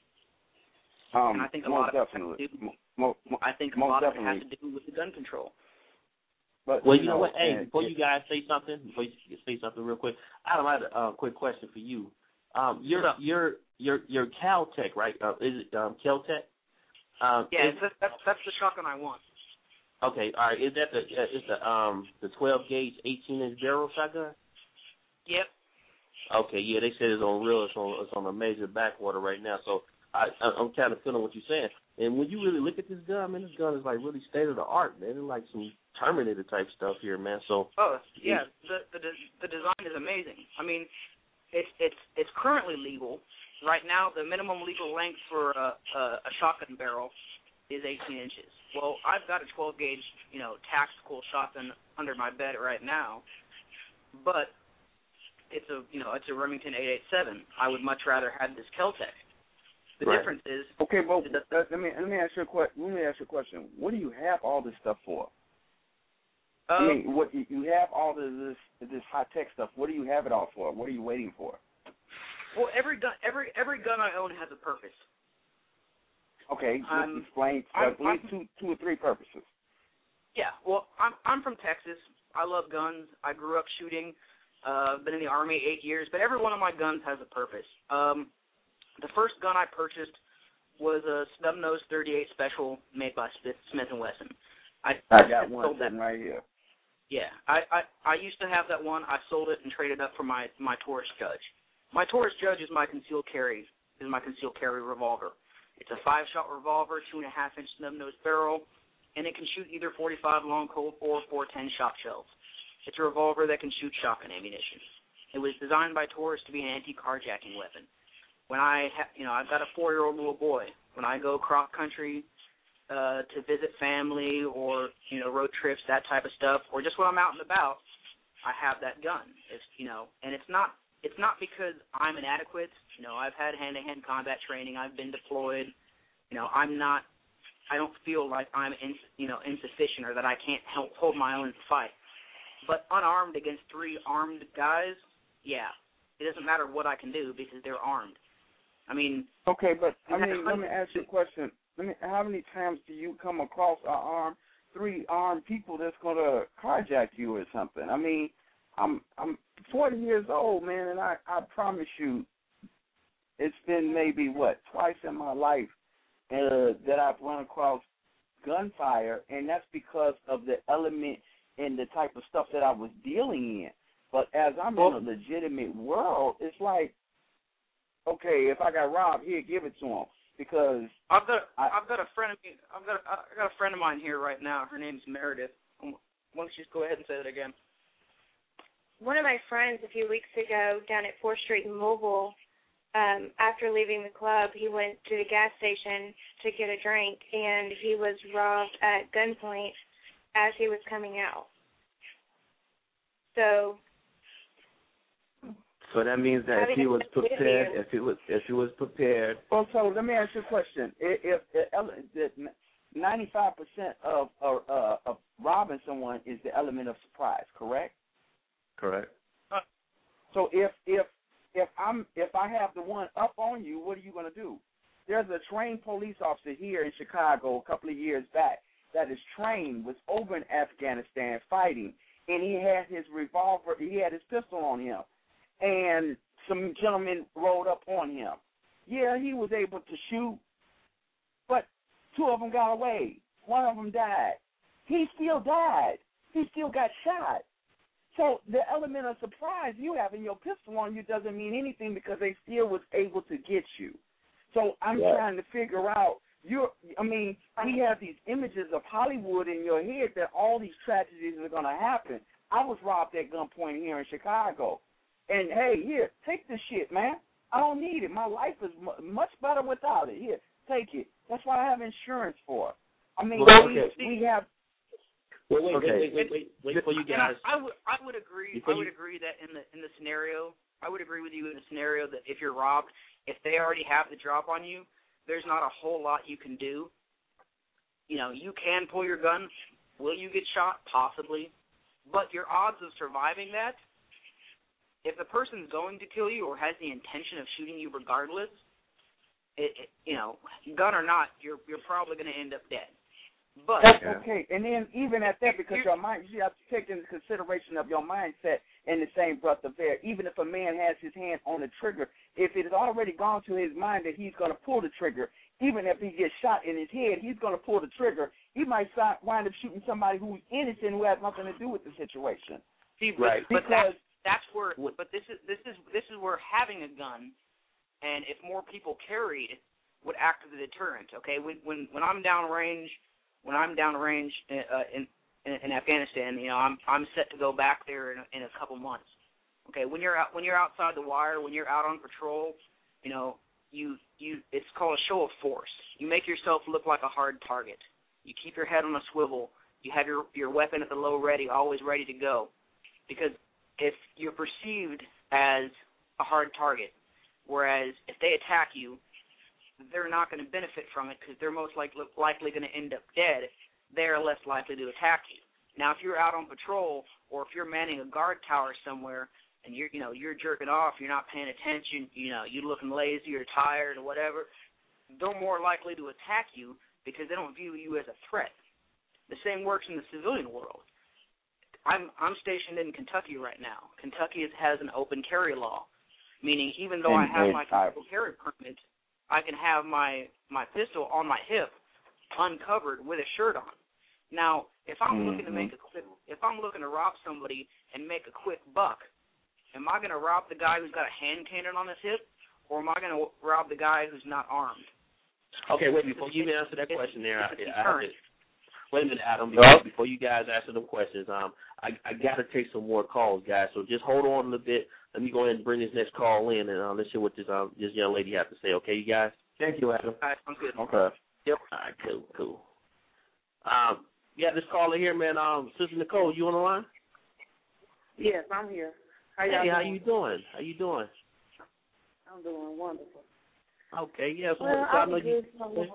Um, and I think a most lot of definitely. it has to do, mo- mo- I think a most lot definitely. of it has to do with the gun control. But, Well, you you know know, what? Hey, and before it- you guys say something, before you say something real quick, Adam, I had a uh, quick question for you. Um, you're you're you're you're Caltech, right? Uh, is it um, Caltech? Um, Yeah, is, it's, that's that's the shotgun I want. okay, all right. Is that the uh, is the um the twelve gauge eighteen inch barrel shotgun? Yep. Okay, yeah, they said it's on real. It's on it's on a major backwater right now. So I I'm kind of feeling what you're saying. And when you really look at this gun, man, this gun is like really state of the art, man. It's like some Terminator type stuff here, man. So oh yeah, the the the design is amazing. I mean, it's it's it's currently legal right now. The minimum legal length for a a, a shotgun barrel is eighteen inches. Well, I've got a twelve gauge, you know, tactical shotgun under my bed right now, but it's a you know it's a Remington eight eighty-seven. I would much rather have this Keltec. The Right. difference is okay. Well, the, uh, let me let me ask you a que- let me ask you a question. What do you have all this stuff for? uh, I mean, what you you have all of this this high tech stuff. What do you have it all for? What are you waiting for? well, every gun every every gun I own has a purpose. Okay, Um, let's explain I'm- at least two two or three purposes. Yeah, well, I'm I'm from Texas. I love guns. I grew up shooting. Uh, I've been in the Army eight years, but every one of my guns has a purpose. Um, the first gun I purchased was a snub-nosed thirty-eight Special made by Smith Smith and Wesson. I, I got sold one that. sitting right here. Yeah, I, I I used to have that one. I sold it and traded up for my my Taurus Judge. My Taurus Judge is my concealed carry is my concealed carry revolver. It's a five-shot revolver, two and a half inch snub-nosed barrel, and it can shoot either forty-five long Colt or four ten shot shells. It's a revolver that can shoot shotgun ammunition. It was designed by Taurus to be an anti-carjacking weapon. When I, ha- you know, I've got a four-year-old little boy. When I go cross country uh, to visit family or you know road trips, that type of stuff, or just when I'm out and about, I have that gun. It's you know, and it's not it's not because I'm inadequate. You know, I've had hand-to-hand combat training. I've been deployed. You know, I'm not. I don't feel like I'm in, you know insufficient or that I can't help hold my own in the fight. But unarmed against three armed guys, yeah, it doesn't matter what I can do because they're armed. I mean, okay, but I had mean, let me ask you a question. Let me, how many times do you come across a armed, three armed people that's gonna carjack you or something? I mean, I'm I'm forty years old, man, and I I promise you, it's been maybe what twice in my life uh, that I've run across gunfire, and that's because of the element and the type of stuff that I was dealing in. But as I'm in a legitimate world, it's like, okay, if I got robbed, here, give it to him, because I've got I, I've got a friend of me, I've got a, I got a friend of mine here right now. Her name's Meredith. Why don't you just go ahead and say that again? One of my friends a few weeks ago down at fourth Street in Louisville, um, after leaving the club, he went to the gas station to get a drink, and he was robbed at gunpoint as he was coming out. So, so that means that if he was prepared, if he was if he was prepared. Well, so let me ask you a question. If, if ninety-five percent of uh, of robbing someone is the element of surprise, correct? Correct. So if if if I'm if I have the one up on you, what are you going to do? There's a trained police officer here in Chicago a couple of years back that is trained, was over in Afghanistan fighting, and he had his revolver, he had his pistol on him, and some gentlemen rode up on him. Yeah, he was able to shoot, but two of them got away. One of them died. He still died. He still got shot. So the element of surprise you having your pistol on you doesn't mean anything because they still was able to get you. So I'm yeah. trying to figure out, you're, I mean, we have these images of Hollywood in your head that all these tragedies are going to happen. I was robbed at gunpoint here in Chicago. And, hey, here, take this shit, man. I don't need it. My life is m- much better without it. Here, take it. That's what I have insurance for. I mean, well, we, okay. we have... Wait, wait, okay. wait, wait, wait, wait, wait for you guys. I, I would, I would agree. Before I would you... agree that in the in the scenario, I would agree with you in the scenario that if you're robbed, if they already have the drop on you, there's not a whole lot you can do. You know, you can pull your gun, Will you get shot? Possibly. But your odds of surviving that, if the person's going to kill you or has the intention of shooting you regardless, it, it, you know, gun or not, you're you're probably going to end up dead. But that's okay. And then even at that, because your mind, you have to take into consideration of your mindset in the same breath of air. Even if a man has his hand on the trigger, if it has already gone to his mind that he's going to pull the trigger, even if he gets shot in his head, he's going to pull the trigger. He might wind up shooting somebody who's innocent who has nothing to do with the situation. See, right. But that's, that's where. But this is this is this is where having a gun, and if more people carried, would act as a deterrent. Okay, when when when I'm downrange. When I'm downrange in, uh, in, in in Afghanistan, you know, I'm I'm set to go back there in a, in a couple months. Okay, when you're out when you're outside the wire, when you're out on patrol, you know, you you it's called a show of force. You make yourself look like a hard target. You keep your head on a swivel. You have your your weapon at the low ready, always ready to go. Because if you're perceived as a hard target, whereas if they attack you, they're not going to benefit from it because they're most likely likely going to end up dead. They're less likely to attack you. Now, if you're out on patrol or if you're manning a guard tower somewhere and you're, you know, you're jerking off, you're not paying attention, you know, you're looking lazy or tired or whatever, they're more likely to attack you because they don't view you as a threat. The same works in the civilian world. I'm I'm stationed in Kentucky right now. Kentucky has an open carry law, meaning even though and, I have and my concealed carry permit, I can have my, my pistol on my hip, uncovered with a shirt on. Now, if I'm mm-hmm. looking to make a quick, if I'm looking to rob somebody and make a quick buck, am I going to rob the guy who's got a hand cannon on his hip, or am I going to rob the guy who's not armed? Okay, wait, before you answer that question there, I, I have to, wait a minute, Adam. Before, before you guys answer them questions, um, I, I got to take some more calls, guys. So just hold on a little bit. Let me go ahead and bring this next call in, and uh, let's hear what this um, this young lady has to say. Okay, you guys? Thank you, Adam. All right, I'm good. Okay. Yep. All right, cool, cool. Um, yeah, this caller here, man. Um, Sister Nicole, you on the line? Yes, I'm here. How y'all hey, doing? how you doing? How you doing? I'm doing wonderful. Okay, yeah. So, well, so I, I know was you. just,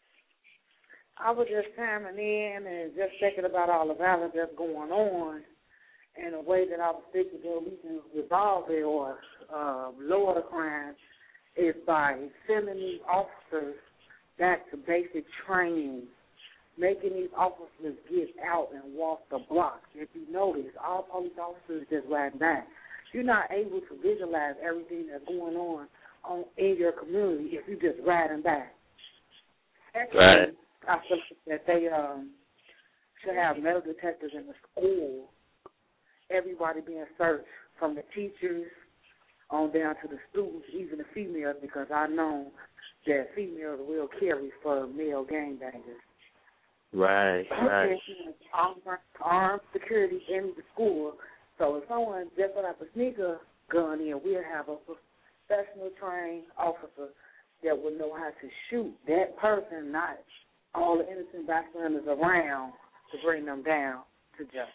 I was just chiming in and just thinking about all the violence that's going on. And a way that I was thinking that we can resolve it or uh, lower the crime is by sending these officers back to basic training, making these officers get out and walk the block. If you notice, all police officers just riding back. You're not able to visualize everything that's going on, on in your community if you're just riding back. Secondly, right. I think that they um, should have metal detectors in the school. Everybody being searched, from the teachers on down to the students, even the females, because I know that females will carry for male gangbangers. Right, right. Armed, armed security in the school. So if someone just put up a sneaker gun in, we'll have a professional trained officer that will know how to shoot that person, not all the innocent bystanders around to bring them down to justice.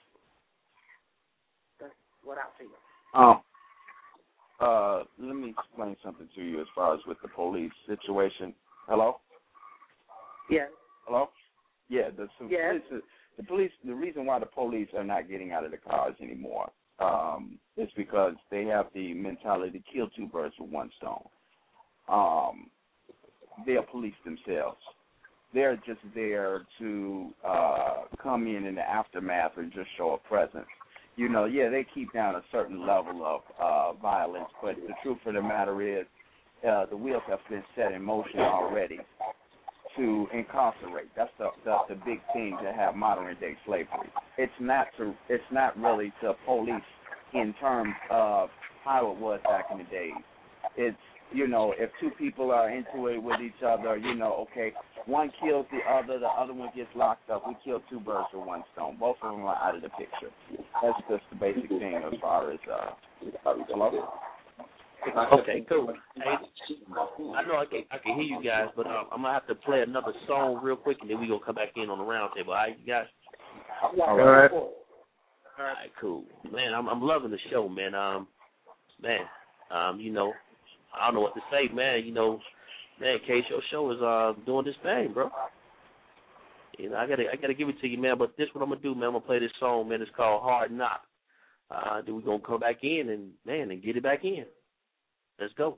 What I feel. Um, uh, let me explain something to you as far as with the police situation. Hello? Yes. Hello? Yeah, the, yes. police, the police, the reason why the police are not getting out of the cars anymore um, is because they have the mentality to kill two birds with one stone. Um, they are police themselves. They're just there to uh, come in in the aftermath and just show a presence. You know, yeah, they keep down a certain level of uh, violence, but the truth of the matter is uh, the wheels have been set in motion already to incarcerate. That's the, the the big thing to have modern day slavery. It's not to it's not really to police in terms of how it was back in the days. It's, you know, if two people are into it with each other, you know, okay, one kills the other, the other one gets locked up. We kill two birds with one stone. Both of them are out of the picture. That's just the basic thing as far as uh. Hello? Okay, cool. Hey, I know I can I can hear you guys, but um, I'm gonna have to play another song real quick, and then we gonna come back in on the round table. All right, you guys. All right. All right, cool. Man, I'm I'm loving the show, man. Um, man, um, you know, I don't know what to say, man. You know, man, Case, your show is uh doing this thing, bro. You know, I gotta I gotta give it to you, man. But this what I'm gonna do, man. I'm gonna play this song, man. It's called Hard Knock. Uh, then we're gonna come back in and man and get it back in. Let's go.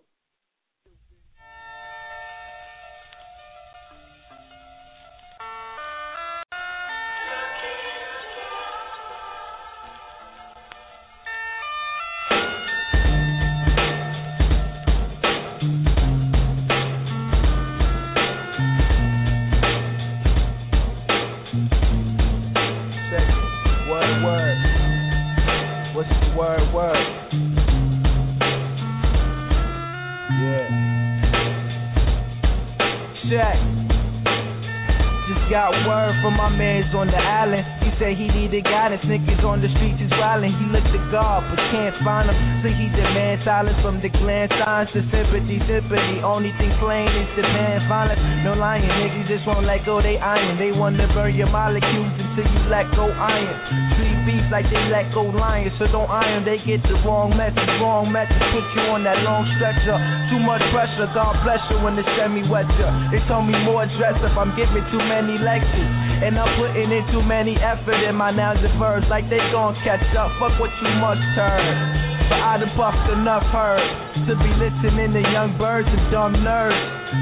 On the island, he said he needed guidance. Niggas on the streets is violent. He looked to God but can't find him, so he demand silence from the glance signs to sympathy. Sympathy, only thing plain is demand violence. No lying, niggas just won't let go. They iron. They wanna burn your molecules until you let go iron. Street beef like they let go lions, so don't iron. They get the wrong message, wrong message. Put you on that long stretcher. Too much pressure. God bless you when the semi wet you. They told me more dress if I'm giving too many lectures. And I'm putting in too many effort in my nouns and verbs, like they gon' catch up. Fuck what you must turn. But I done puffed enough herbs to be listening to young birds and dumb nerds.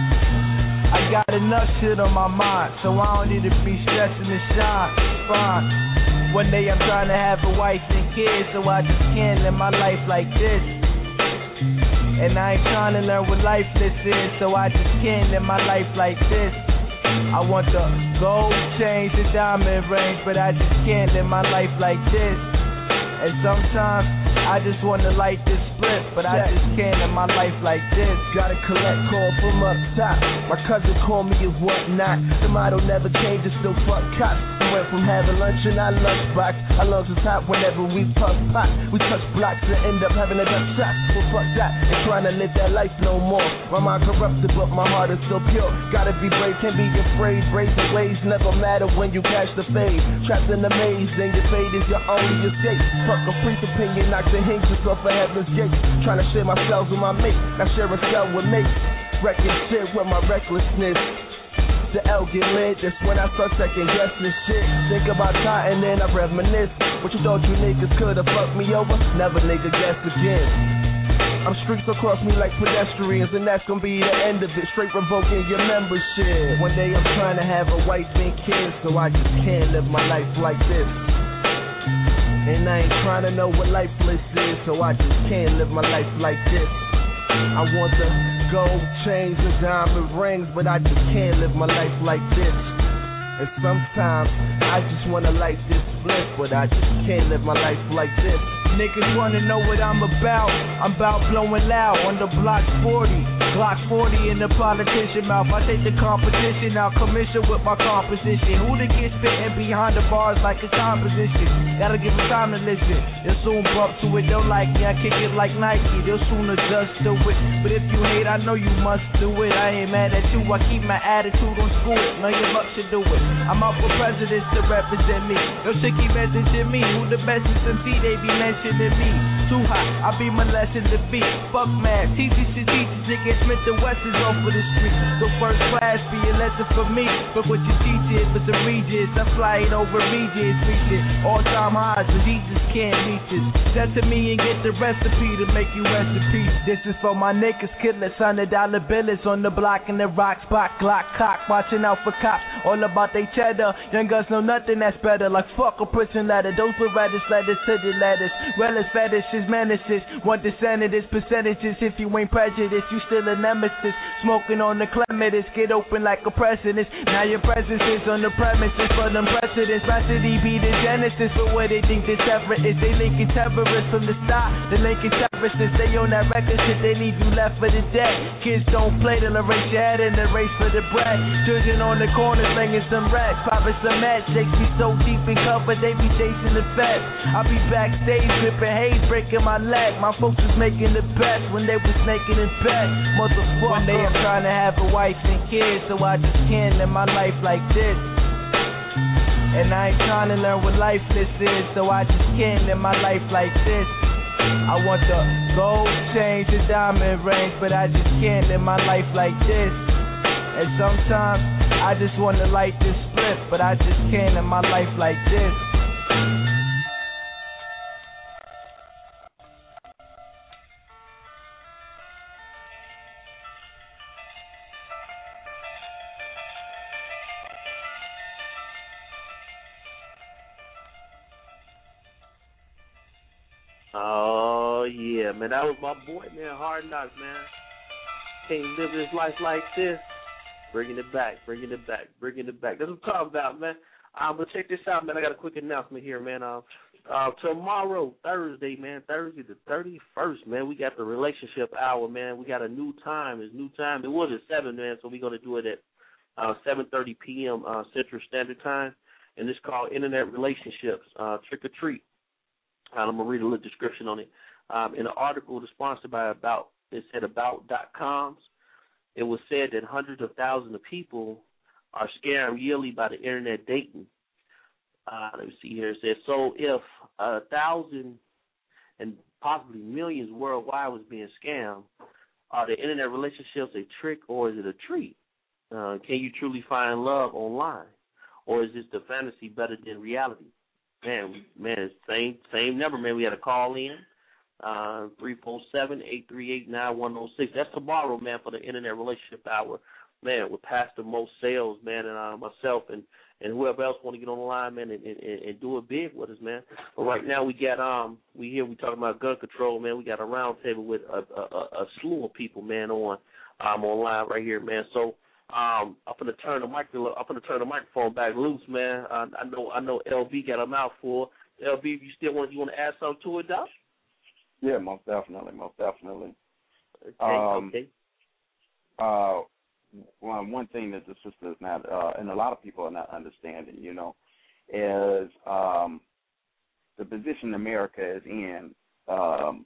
I got enough shit on my mind, so I don't need to be stressing and shine. Fine. One day I'm trying to have a wife and kids, so I just can't live my life like this. And I ain't trying to learn what life this is, so I just can't live my life like this. I want the gold chains and diamond rings, but I just can't live my life like this. And sometimes I just wanna light this split, but I just can't live my life like this. Gotta collect call from up top. My cousin called me and whatnot. The motto never changes, still fuck cops. We went from having lunch in our lunchbox. Our lungs was hot whenever we puff pot. We touch blocks and end up having a gun shot. Well, fuck that, and trying to live that life no more. My mind corrupted, but my heart is still pure. Gotta be brave, can't be afraid. Brazen ways never matter when you catch the fade. Trapped in the maze, and your fate is your only escape. Fuck a priest opinion, knock the hinges off of heaven's gate. Trying to share my cells with my mate, not share a cell with me. Wrecking shit with my recklessness. The L get lit, that's when I start second guessing shit. Think about time and then I reminisce. What you thought you niggas could've fucked me over? Never nigga guess again. I'm streets across me like pedestrians, and that's gonna be the end of it. Straight revoking your membership. One day I'm trying to have a wife and kids, so I just can't live my life like this. And I ain't trying to know what lifeless is, so I just can't live my life like this. I want the gold chains and diamond rings, but I just can't live my life like this. And sometimes I just wanna light this split, but I just can't live my life like this. Niggas wanna know what I'm about. I'm about blowing loud on the block forty. Glock forty in the politician mouth. I take the competition out, commission with my composition. Who to get spitting behind the bars like a composition? Gotta give them time to listen. They'll soon bump to it, don't like me. I kick it like Nike. They'll soon adjust to it. But if you hate, I know you must do it. I ain't mad at you. I keep my attitude on school. None of your luck should do it. I'm out for presidents to represent me. Yo, shit keep messaging me. Who the best is M C? They be mentioning me. Too hot, I be molesting the beat. Fuck mad, T T C teachers, nigga Smith and West is off of the street. So first class be a lesson for me. But what you teach is for the Regis. I fly it over Regis, reach it. All time highs, but Jesus can't reach it. Send to me and get the recipe to make you rest in peace. This is for my niggas, killers, hundred dollar billers on the block in the rock spot. Glock cock, watching out for cops. All about they cheddar. Young guns know nothing that's better. Like fuck a prison letter. Those Berettas letters to the letters. Well as fetishes, menaces. Want the senators, percentages. If you ain't prejudiced, you still a nemesis. Smoking on the clematis, get open like a precedence. Now your presence is on the premises for them precedents. My city be the genesis for what they think this effort is. They linking terrorists from the start. They linking terrorists, they on that record shit. They leave you left for the dead. Kids don't play, they'll erase your head in the race for the bread. Children on the corner slinging some racks, popping some mad shakes. Be so deep in cover, they be chasing the feds. I be backstage dripping haze, breaking my leg. My folks was making the best when they was snaking in bed. Motherfucker, one day I'm trying to have a wife and kids, so I just can't live my life like this. And I ain't trying to learn what lifeless is, so I just can't live my life like this. I want the gold chains and diamond rings, but I just can't live my life like this. And sometimes I just wanna light this spliff, but I just can't in my life like this. Oh, yeah, man. That was my boy, man. Hard Knocks, man. Can't live this life like this. Bringing it back, bringing it back, bringing it back. That's what I'm talking about, man. Um, but check this out, man. I got a quick announcement here, man. Um, uh, tomorrow, Thursday, man, Thursday the thirty-first, man, we got the relationship hour, man. We got a new time. It's new time. It was at seven, man, so we're going to do it at uh, seven thirty p.m. Uh, Central Standard Time. And it's called Internet Relationships, uh, Trick or Treat. I'm going to read a little description on it. Um, in an article that's sponsored by About, it said about dot coms. It was said that hundreds of thousands of people are scammed yearly by the Internet dating. Uh, let me see here. It says, so if a thousand and possibly millions worldwide was being scammed, are the Internet relationships a trick or is it a treat? Uh, can you truly find love online? Or is this the fantasy better than reality? Man, man, it's same same number, man. We had a call in, uh, three four seven, eight three eight, nine one zero six. That's tomorrow, man, for the Internet Relationship Hour, man, with Pastor Mo Sales, man, and uh, myself and, and whoever else want to get on the line, man, and, and, and do it big with us, man. But right now we got, um, we here, we talking about gun control, man. We got a round table with a, a, a slew of people, man, on um, online right here, man. So, Um, I'm gonna turn the micro. I'm gonna turn the microphone back loose, man. Uh, I know. I know. L B got a mouthful. L B, you still want? You want to add something to it, Doc? Yeah, most definitely, most definitely. Okay. Um, okay. Uh, one one thing that the sister is not, uh, and a lot of people are not understanding, you know, is um, the position America is in. Um,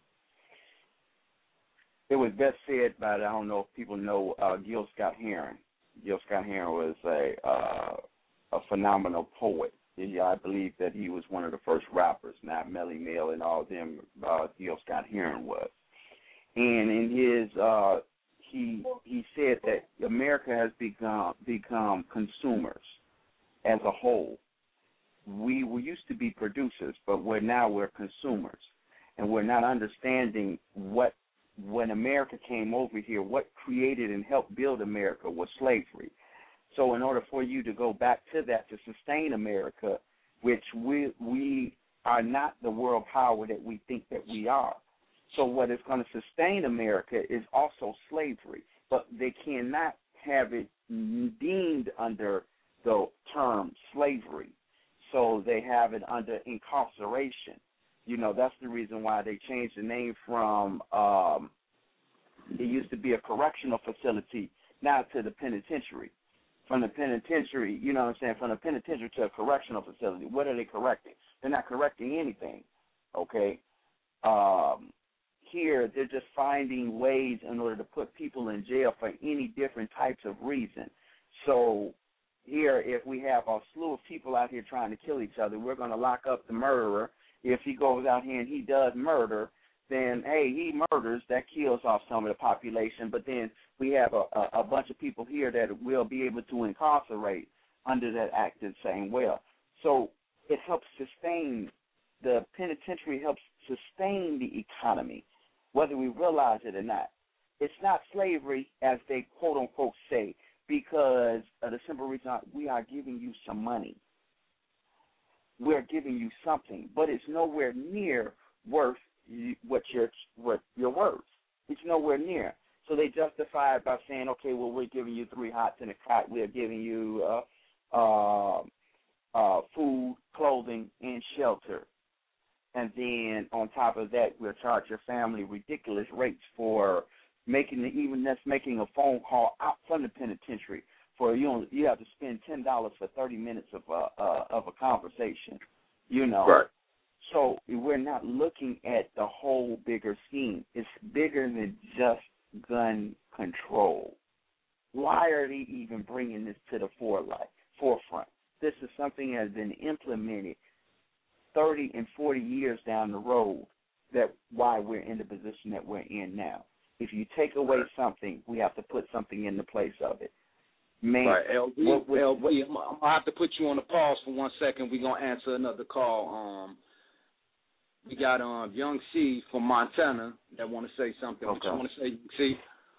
It was best said by, I don't know if people know, uh, Gil Scott-Heron. Gil Scott-Heron was a uh, a phenomenal poet. He, I believe that he was one of the first rappers, not Melly Mel and all of them. Uh, Gil Scott-Heron was. And in his, uh, he he said that America has become become consumers as a whole. We we used to be producers, but we're now we're consumers, and we're not understanding what. When America came over here, what created and helped build America was slavery. So in order for you to go back to that to sustain America, which we we are not the world power that we think that we are. So what is going to sustain America is also slavery, but they cannot have it deemed under the term slavery. So they have it under incarceration. You know, that's the reason why they changed the name from, um, it used to be a correctional facility, now to the penitentiary. From the penitentiary, you know what I'm saying, from the penitentiary to a correctional facility. What are they correcting? They're not correcting anything, okay? Um, here, they're just finding ways in order to put people in jail for any different types of reason. So here, if we have a slew of people out here trying to kill each other, we're going to lock up the murderer. If he goes out here and he does murder, then, hey, he murders. That kills off some of the population. But then we have a, a, a bunch of people here that will be able to incarcerate under that act the same way. So it helps sustain, the penitentiary helps sustain the economy, whether we realize it or not. It's not slavery, as they quote-unquote say, because of the simple reason we are giving you some money. We're giving you something, but it's nowhere near worth what you're, what you're worth. It's nowhere near. So they justify it by saying, okay, well, we're giving you three hots and a cot. We're giving you uh, uh, uh, food, clothing, and shelter. And then on top of that, we'll charge your family ridiculous rates for making, even that's making a phone call out from the penitentiary. For you, don't, you have to spend ten dollars for thirty minutes of a uh, of a conversation, you know. Right. So we're not looking at the whole bigger scheme. It's bigger than just gun control. Why are they even bringing this to the forelight, forefront? This is something that has been implemented thirty and forty years down the road. That why we're in the position that we're in now. If you take away something, we have to put something in the place of it. Man, right, L V, what, what, L V, I'm, I'm gonna have to put you on the pause for one second. We're gonna answer another call. Um, we got um Young C from Montana that want to say something. Okay. What you want to say, Young C?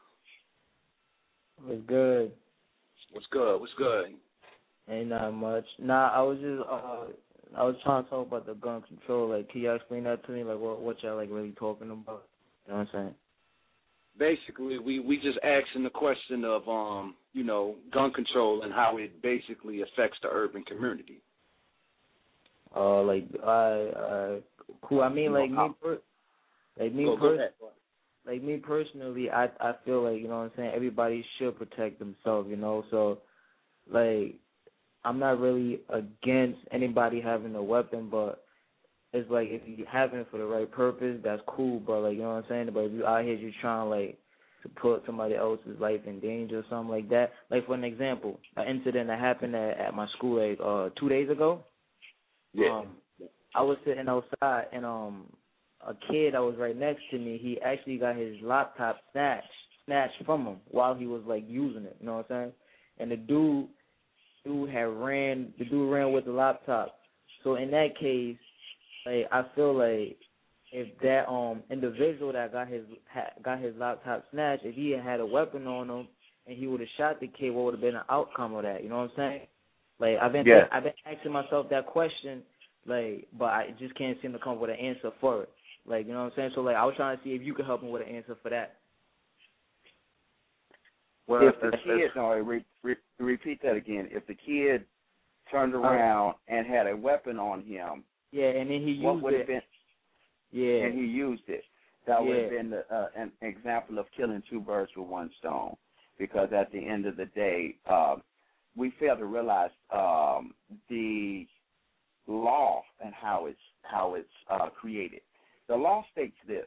What's good? What's good? What's good? Ain't not much. Nah, I was just uh, I was trying to talk about the gun control. Like, can y'all explain that to me? Like, what what y'all like really talking about? You know what I'm saying? Basically, we, we just asking the question of, um, you know, gun control and how it basically affects the urban community. Uh, like, I, uh, cool. I mean, like, me, per- like, me, Go, per- go ahead. like, me personally, I, I feel like, you know what I'm saying, everybody should protect themselves, you know, so, like, I'm not really against anybody having a weapon, but it's like, if you having it for the right purpose, that's cool, but, like, you know what I'm saying, but if you out here, you're trying, like, to put somebody else's life in danger or something like that. Like, for an example, an incident that happened at, at my school, like, uh, two days ago. Yeah. Um, I was sitting outside, and um, a kid that was right next to me, he actually got his laptop snatched, snatched from him while he was, like, using it, you know what I'm saying? And the dude, dude had ran, the dude ran with the laptop. So in that case, like, I feel like if that um individual that got his ha, got his laptop snatched, if he had had a weapon on him and he would have shot the kid, what would have been the outcome of that? You know what I'm saying? Like, I've been Yeah. I've been asking myself that question, like, but I just can't seem to come up with an answer for it. Like, you know what I'm saying? So, like, I was trying to see if you could help me with an answer for that. Well, if the kid, no, re, re, repeat that again. If the kid turned around and had a weapon on him, yeah, and then he used what would it. have been? Yeah, and he used it. That would have Yeah. been the, uh, an example of killing two birds with one stone. Because at the end of the day, uh, we fail to realize um, the law and how it's how it's uh, created. The law states this: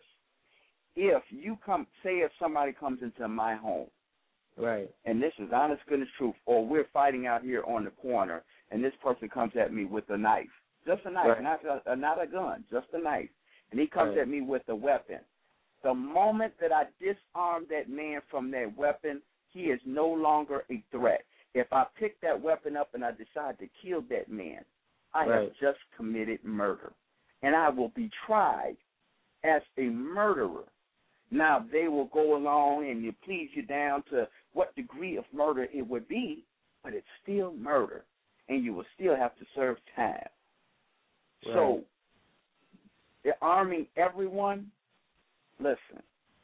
if you come, say, if somebody comes into my home, right, and this is honest goodness truth, or we're fighting out here on the corner, and this person comes at me with a knife, just a knife, Right. not a, not a gun, just a knife, and he comes Right. at me with a weapon. The moment that I disarm that man from that weapon, he is no longer a threat. If I pick that weapon up and I decide to kill that man, I Right. have just committed murder, and I will be tried as a murderer. Now, they will go along and you plead you down to what degree of murder it would be, but it's still murder, and you will still have to serve time. Right. So, they're arming everyone. Listen,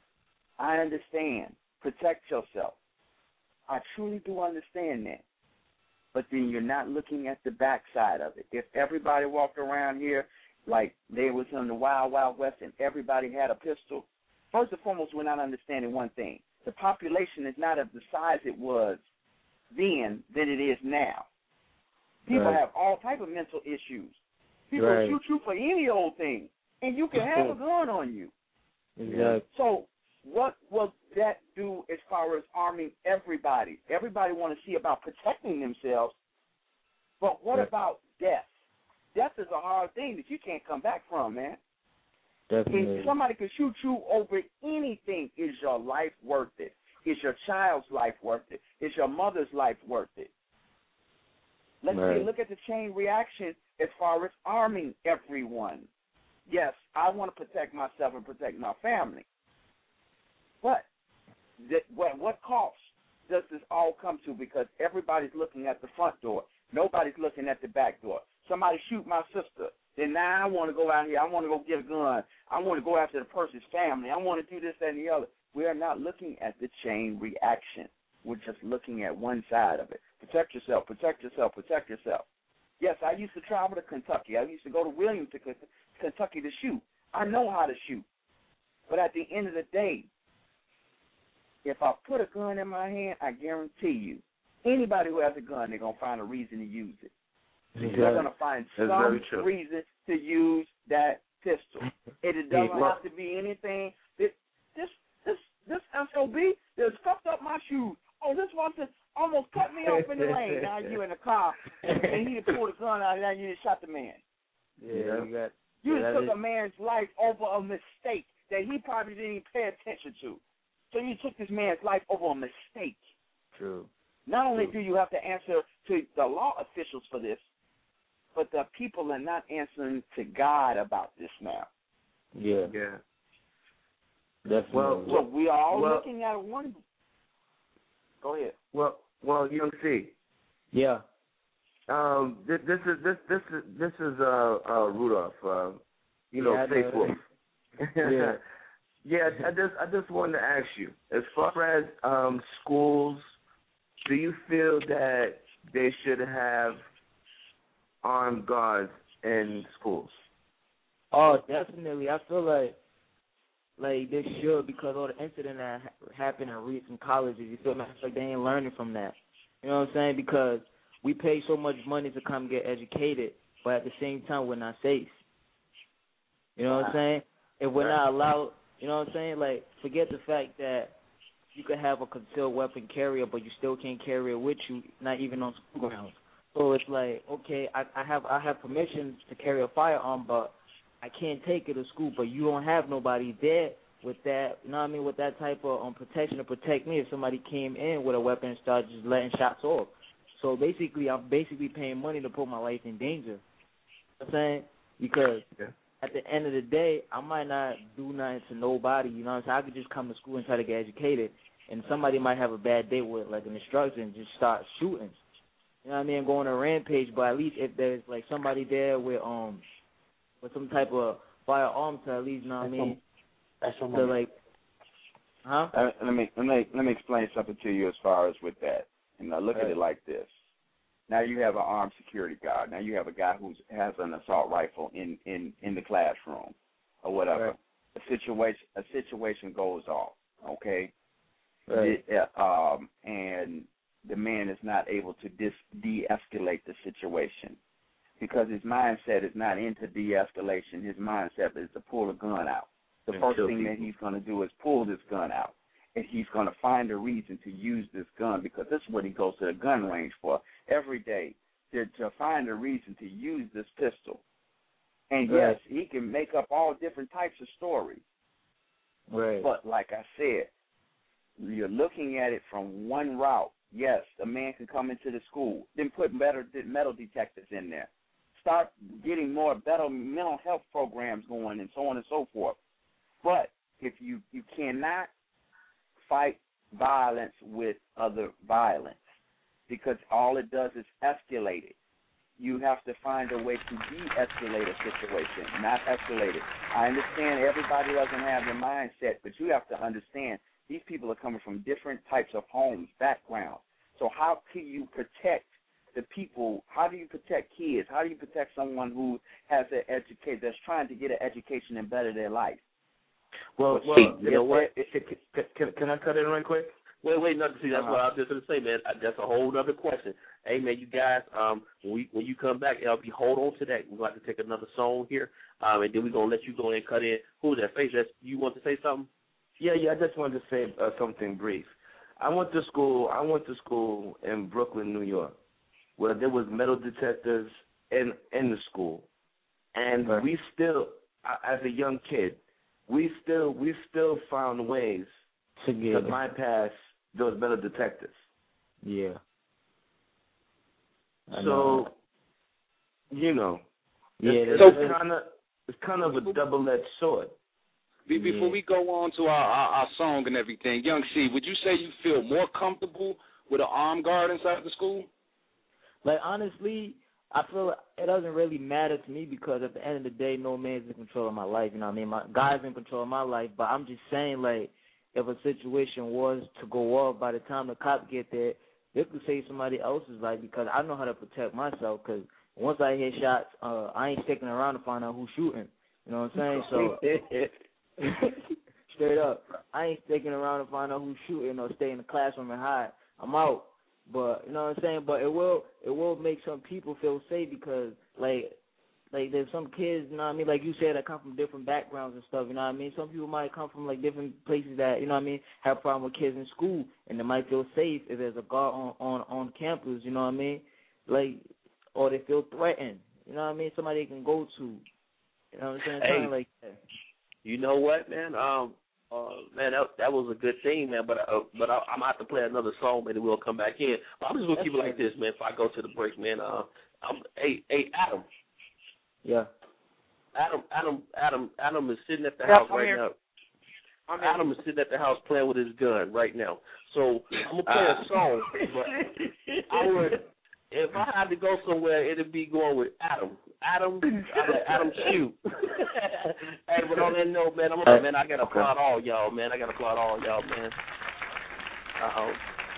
I understand. Protect yourself. I truly do understand that. But then you're not looking at the backside of it. If everybody walked around here like they was in the Wild, Wild West and everybody had a pistol, first and foremost, we're not understanding one thing. The population is not of the size it was then than it is now. People Right. have all type of mental issues. People Right. shoot you for any old thing, and you can have a gun on you. Exactly. So what will that do as far as arming everybody? Everybody want to see about protecting themselves, but what Right. about death? Death is a hard thing that you can't come back from, man. Definitely. If somebody can shoot you over anything, is your life worth it? Is your child's life worth it? Is your mother's life worth it? Let's Right. see, look at the chain reaction as far as arming everyone. Yes, I want to protect myself and protect my family. But th- what, what cost does this all come to? Because everybody's looking at the front door. Nobody's looking at the back door. Somebody shoot my sister. Then now I want to go out here. I want to go get a gun. I want to go after the person's family. I want to do this, that, and the other. We are not looking at the chain reaction. We're just looking at one side of it. Protect yourself, protect yourself, protect yourself. Yes, I used to travel to Kentucky. I used to go to Williamson, Kentucky to shoot. I know how to shoot. But at the end of the day, if I put a gun in my hand, I guarantee you, anybody who has a gun, they're going to find a reason to use it. Exactly. They're going to find That's some very true. reason to use that pistol. And it doesn't Well- have to be anything. This, this, this, this S O B just fucked up my shoes. Oh, this one just almost cut me off in the lane. Now you in the car, and he pulled a gun out, and now you just shot the man. Yeah, you got. You yeah, just that took is- a man's life over a mistake that he probably didn't even pay attention to. So you took this man's life over a mistake. True. Not only do you have to answer to the law officials for this, but the people are not answering to God about this now. Yeah. Yeah. Definitely. Well, So we are all well, looking at one. Go ahead. Well, well, Young C. Yeah. Um, this, this is this this is this is uh, uh Rudolph. Uh, you know, yeah, Safe Wolf. yeah. Yeah, I just I just wanted to ask you, as far as um schools, do you feel that they should have armed guards in schools? Oh, definitely. I feel like like they should, because all the incident that ha- happened in recent colleges, you feel me? I feel like they ain't learning from that. You know what I'm saying? Because we pay so much money to come get educated, but at the same time we're not safe. You know what I'm saying? If we're not allowed, you know what I'm saying? Like, forget the fact that you could have a concealed weapon carrier, but you still can't carry it with you, not even on school grounds. So it's like, okay, I, I have I have permission to carry a firearm, but I can't take it to school. But you don't have nobody there with that, you know what I mean, with that type of um, protection to protect me if somebody came in with a weapon and started just letting shots off. So basically, I'm basically paying money to put my life in danger. You know what I'm saying? Because yeah. at the end of the day, I might not do nothing to nobody, you know what I'm saying? I could just come to school and try to get educated, and somebody might have a bad day with, like, an instructor and just start shooting. You know what I mean? Go on a rampage, but at least if there's, like, somebody there with um with some type of firearm to at least, you know what I mean? That's to, like, huh? Uh, let me let me let me explain something to you as far as with that. And uh, look right. at it like this. Now you have an armed security guard. Now you have a guy who has an assault rifle in, in, in the classroom or whatever. Right. A situation a situation goes off, okay? Right. It, uh, um, and the man is not able to dis- de-escalate the situation because his mindset is not into de-escalation. His mindset is to pull a gun out. The And first kill thing people. that he's going to do is pull this gun out. And he's going to find a reason to use this gun because this is what he goes to the gun range for every day, to, to find a reason to use this pistol. And, right. yes, he can make up all different types of stories. Right. But like I said, you're looking at it from one route. Yes, a man can come into the school, then put better metal detectors in there. Start getting more better mental health programs going and so on and so forth. But if you, you cannot fight violence with other violence because all it does is escalate it. You have to find a way to de-escalate a situation, not escalate it. I understand everybody doesn't have the mindset, but you have to understand these people are coming from different types of homes, backgrounds. So how can you protect the people? How do you protect kids? How do you protect someone who has an education, that's trying to get an education and better their life? Well, But well, see, you know if what? that- Can, can, can, can I cut in right quick? Wait, wait, no, see, that's Uh-huh. what I was just going to say, man. I- That's a whole other question. Hey, man, you guys, um, when we when you come back, L B, hold on to that. We're going to have to take another song here, um, and then we're going to let you go and cut in. Who's that? Face, that's, you want to say something? Yeah, yeah. I just wanted to say uh, something brief. I went to school. I went to school in Brooklyn, New York, where there was metal detectors in in the school, and Right. we still, uh, as a young kid, we still we still found ways to, get to it. bypass those metal detectors. Yeah. I So, know. you know, Yeah, it's, that's- it's kind of it's kind of a double-edged sword. Be- Before Yeah. we go on to our, our, our song and everything, Young C, would you say you feel more comfortable with an armed guard inside the school? Like, honestly, I feel it doesn't really matter to me because at the end of the day, no man's in control of my life. You know what I mean? My God's in control of my life. But I'm just saying, like, if a situation was to go off, by the time the cops get there, they could save somebody else's life because I know how to protect myself. Because once I hear shots, uh, I ain't sticking around to find out who's shooting. You know what I'm saying? So, straight up, I ain't sticking around to find out who's shooting or stay in the classroom and hide. I'm out. But you know what I'm saying? But it will it will make some people feel safe because like like there's some kids, you know what I mean, like you said, that come from different backgrounds and stuff, you know what I mean? Some people might come from like different places that, you know what I mean, have a problem with kids in school and they might feel safe if there's a guard on, on, on campus, you know what I mean? Like or they feel threatened, you know what I mean? Somebody they can go to. You know what I'm saying? Hey. Something like that. You know what, man? Um, Uh, man, that that was a good thing, man. But uh, but I, I'm gonna have to play another song, man, and we'll come back in. But I'm just gonna That's keep it like this, man. If I go to the break, man. Uh, I'm, hey, hey, Adam. Yeah. Adam, Adam, Adam, Adam is sitting at the Yeah, house I'm right here. now. I'm Adam is sitting at the house playing with his gun right now. So I'm gonna play a song, but I would, if I had to go somewhere, it'd be going with Adam. Adam, Adam, Adam shoot. Hey, but on that note, man, I'm gonna, man, I gotta applaud all y'all, man. I gotta applaud all y'all, man. Uh-oh.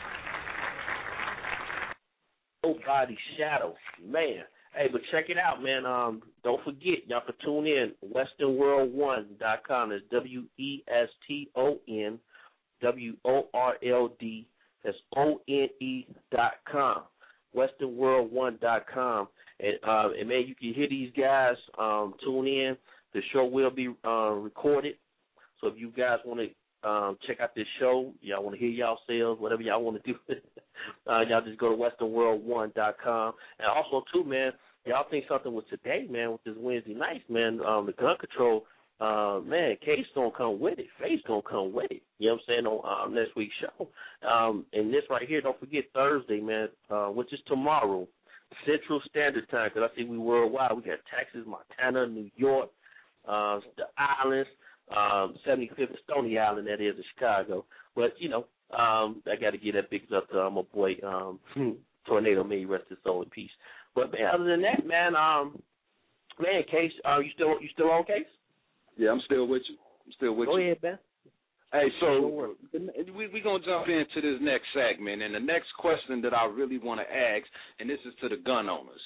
Nobody Shadow, man. Hey, but check it out, man. Um, don't forget, y'all can tune in, western world one dot com. That's W E S T O N W O R L D. That's O N E dot com. western world one dot com. And, uh, and, man, you can hear these guys. Um, tune in. The show will be uh, recorded. So if you guys want to um, check out this show, y'all want to hear y'all sales, whatever y'all want to do, uh, y'all just go to western world one dot com. And also, too, man, y'all think something was today, man, with this Wednesday night, man, um, the gun control, uh, man, Case going to come with it. Faye's going to come with it. You know what I'm saying, on um, next week's show. Um, and this right here, don't forget Thursday, man, uh, which is tomorrow, Central Standard Time, because I see we worldwide. We got Texas, Montana, New York, uh, the islands, um, seventy-fifth Stony Island, that is, in Chicago. But, you know, um, I got to get that big up to uh, my boy, um, Tornado, may he rest his soul in peace. But, man, other than that, man, um, man, Case, uh, you still you still on, Case? Yeah, I'm still with you. I'm still with Go you. Go ahead, man. Hey, so we're we going to jump into this next segment, and the next question that I really want to ask, and this is to the gun owners.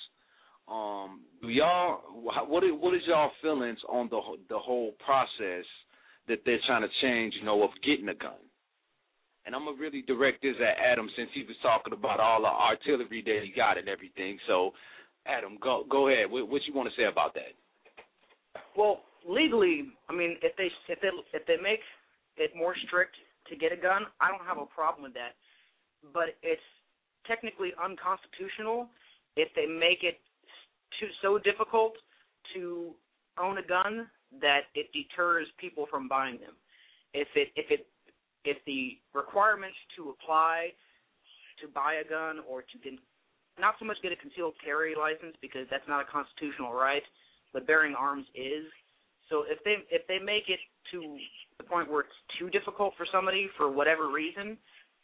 Um, do y'all, what is, what is y'all feelings on the the whole process that they're trying to change, you know, of getting a gun? And I'm going to really direct this at Adam, since he was talking about all the artillery that he got and everything. So, Adam, go go ahead. What, what you want to say about that? Well, legally, I mean, if they if they if they make it more strict to get a gun, I don't have a problem with that. But it's technically unconstitutional if they make it too so difficult to own a gun that it deters people from buying them. If it if it if the requirements to apply to buy a gun or to get, not so much get a concealed carry license, because that's not a constitutional right, but bearing arms is. So if they if they make it to the point where it's too difficult for somebody for whatever reason,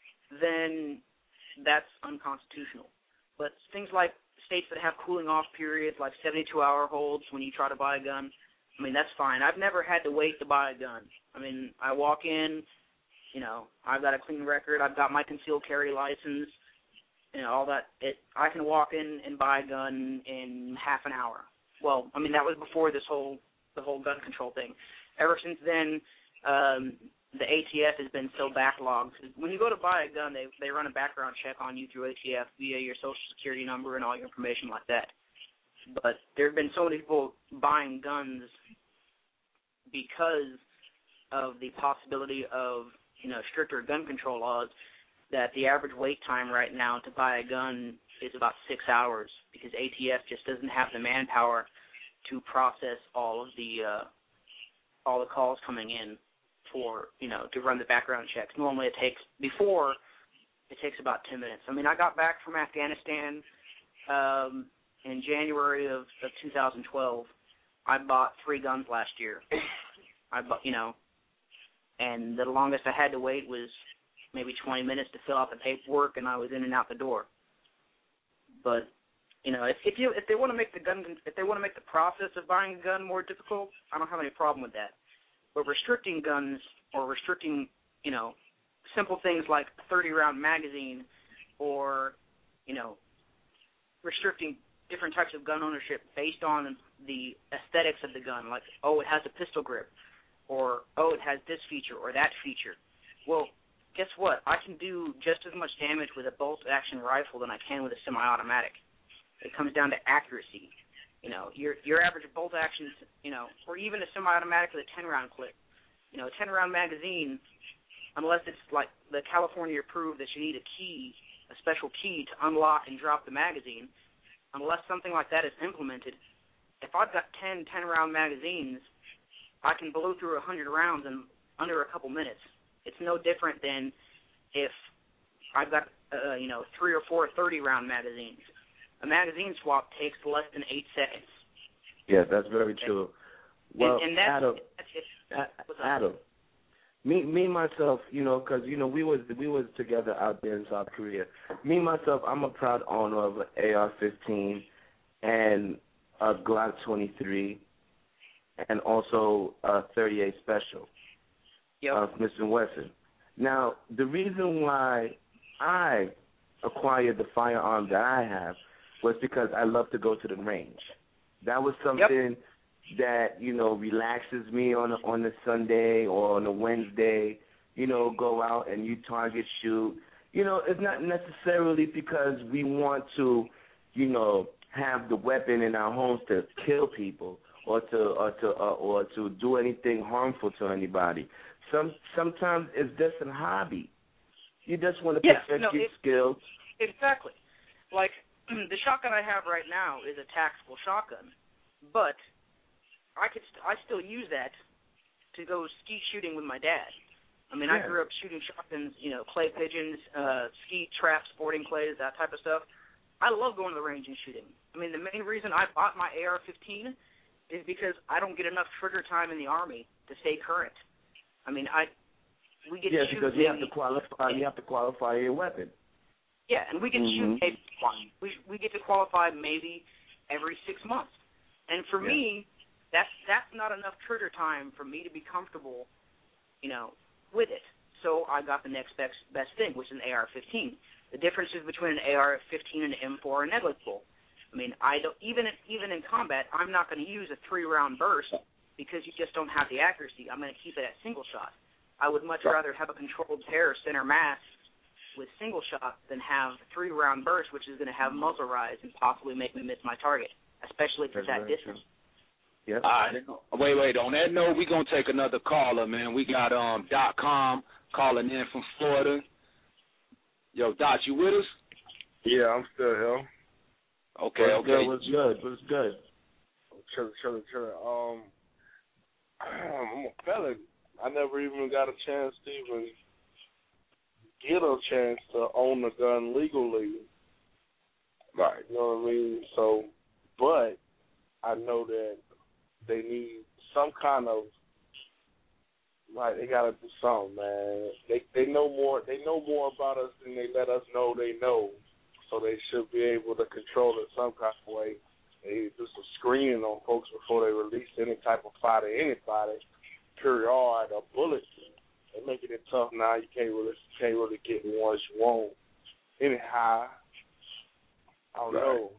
then that's unconstitutional. But things like states that have cooling off periods, like seventy-two hour holds when you try to buy a gun, I mean, that's fine. I've never had to wait to buy a gun. I mean, I walk in, you know, I've got a clean record, I've got my concealed carry license, you know, all that. It, I can walk in and buy a gun in half an hour. Well, I mean, that was before this whole the whole gun control thing. Ever since then, um, the A T F has been so backlogged. When you go to buy a gun, they they run a background check on you through A T F via your social security number and all your information like that. But there have been so many people buying guns because of the possibility of, you know, stricter gun control laws, that the average wait time right now to buy a gun is about six hours because A T F just doesn't have the manpower to process all of the uh, all the calls coming in for, you know, to run the background checks. Normally it takes, before, it takes about ten minutes. I mean, I got back from Afghanistan um, in January of, of two thousand twelve. I bought three guns last year. I bought, you know, and the longest I had to wait was maybe twenty minutes to fill out the paperwork, and I was in and out the door. But, you know, if, if you if they want to make the gun if they want to make the process of buying a gun more difficult, I don't have any problem with that. But restricting guns or restricting, you know, simple things like a thirty round magazine, or, you know, restricting different types of gun ownership based on the aesthetics of the gun, like, oh, it has a pistol grip, or, oh, it has this feature or that feature. Well, guess what? I can do just as much damage with a bolt-action rifle than I can with a semi-automatic. It comes down to accuracy. You know, your your average bolt-action, you know, or even a semi-automatic with a ten round clip. You know, a ten round magazine, unless it's like the California approved that you need a key, a special key to unlock and drop the magazine, unless something like that is implemented, if I've got ten ten round magazines, I can blow through one hundred rounds in under a couple minutes. It's no different than if I've got, uh, you know, three or four thirty-round magazines. A magazine swap takes less than eight seconds. Yeah, that's very true. Well, and, and that's, Adam, that's it. Adam, me, me myself, you know, because you know we was we was together out there in South Korea. Me myself, I'm a proud owner of an A R fifteen and a Glock twenty-three, and also a thirty-eight Special yep. of Smith and Wesson. Now, the reason why I acquired the firearm that I have was because I love to go to the range. That was something yep. that, you know, relaxes me on a, on a Sunday or on a Wednesday, you know, go out and you target shoot. You know, it's not necessarily because we want to, you know, have the weapon in our homes to kill people or to or to uh, or to do anything harmful to anybody. Some sometimes it's just a hobby. You just want to yeah, perfect no, your it, skills. Exactly. Like the shotgun I have right now is a tactical shotgun, but I could st- I still use that to go skeet shooting with my dad. I mean, yeah. I grew up shooting shotguns, you know, clay pigeons, uh, skeet traps, sporting clays, that type of stuff. I love going to the range and shooting. I mean, the main reason I bought my A R fifteen is because I don't get enough trigger time in the Army to stay current. I mean, I we get yeah, to shoot because you have maybe, to qualify. You have to qualify your weapon. Yeah, and we get mm-hmm. to shoot maybe we we get to qualify maybe every six months. And for yeah. me, that's that's not enough trigger time for me to be comfortable, you know, with it. So I got the next best best thing, which is an A R fifteen. The differences between an A R fifteen and an M four are negligible. I mean, I don't even even in combat, I'm not going to use a three round burst because you just don't have the accuracy. I'm going to keep it at single shot. I would much rather have a controlled pair center mass with single shot than have three round burst, which is going to have muzzle rise and possibly make me miss my target, especially if it's at distance. Yep. All right. Wait, wait. On that note, we're going to take another caller, man. We got um Dot Com calling in from Florida. Yo, Dot, you with us? Yeah, I'm still here. Okay, what's okay. Good, what's good? What's good? Chilling, chilling, chilling. Um, I'm a fella. I never even got a chance to even get a chance to own a gun legally. Right. You know what I mean? So, but I know that they need some kind of, like, they got to do something, man. They they know more. They know more about us than they let us know they know. So they should be able to control it some kind of way. They do some screening on folks before they release any type of fire to anybody, period, or bullets. They're making it tough now. You can't really can't really get one you want. Anyhow, I don't right. know.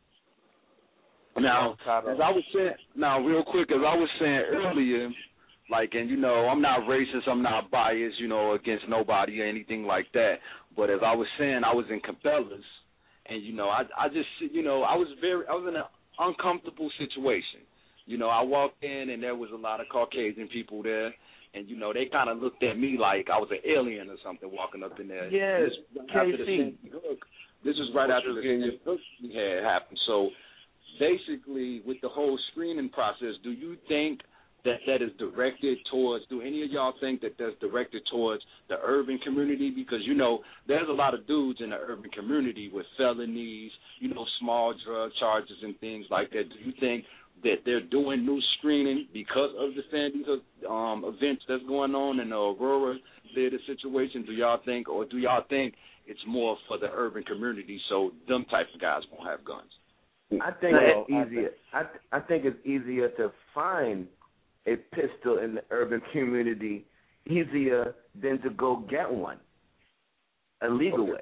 Now, as I was saying, now real quick, as I was saying earlier, like, and you know, I'm not racist, I'm not biased, you know, against nobody or anything like that. But as I was saying, I was in Cabela's, and you know, I I just, you know, I was very, I was in an uncomfortable situation. You know, I walked in and there was a lot of Caucasian people there. And, you know, they kind of looked at me like I was an alien or something walking up in there. Yes, K C. This was right after the Sandy Hook had happened. So, basically, with the whole screening process, do you think that that is directed towards, do any of y'all think that that's directed towards the urban community? Because, you know, there's a lot of dudes in the urban community with felonies, you know, small drug charges and things like that. Do you think that they're doing new screening because of the Sandy Hook um, events that's going on in the Aurora theater situation? Do y'all think, or do y'all think it's more for the urban community so them type of guys won't have guns? I think well, it's easier. I th- I think it's easier to find a pistol in the urban community easier than to go get one a legal okay. way.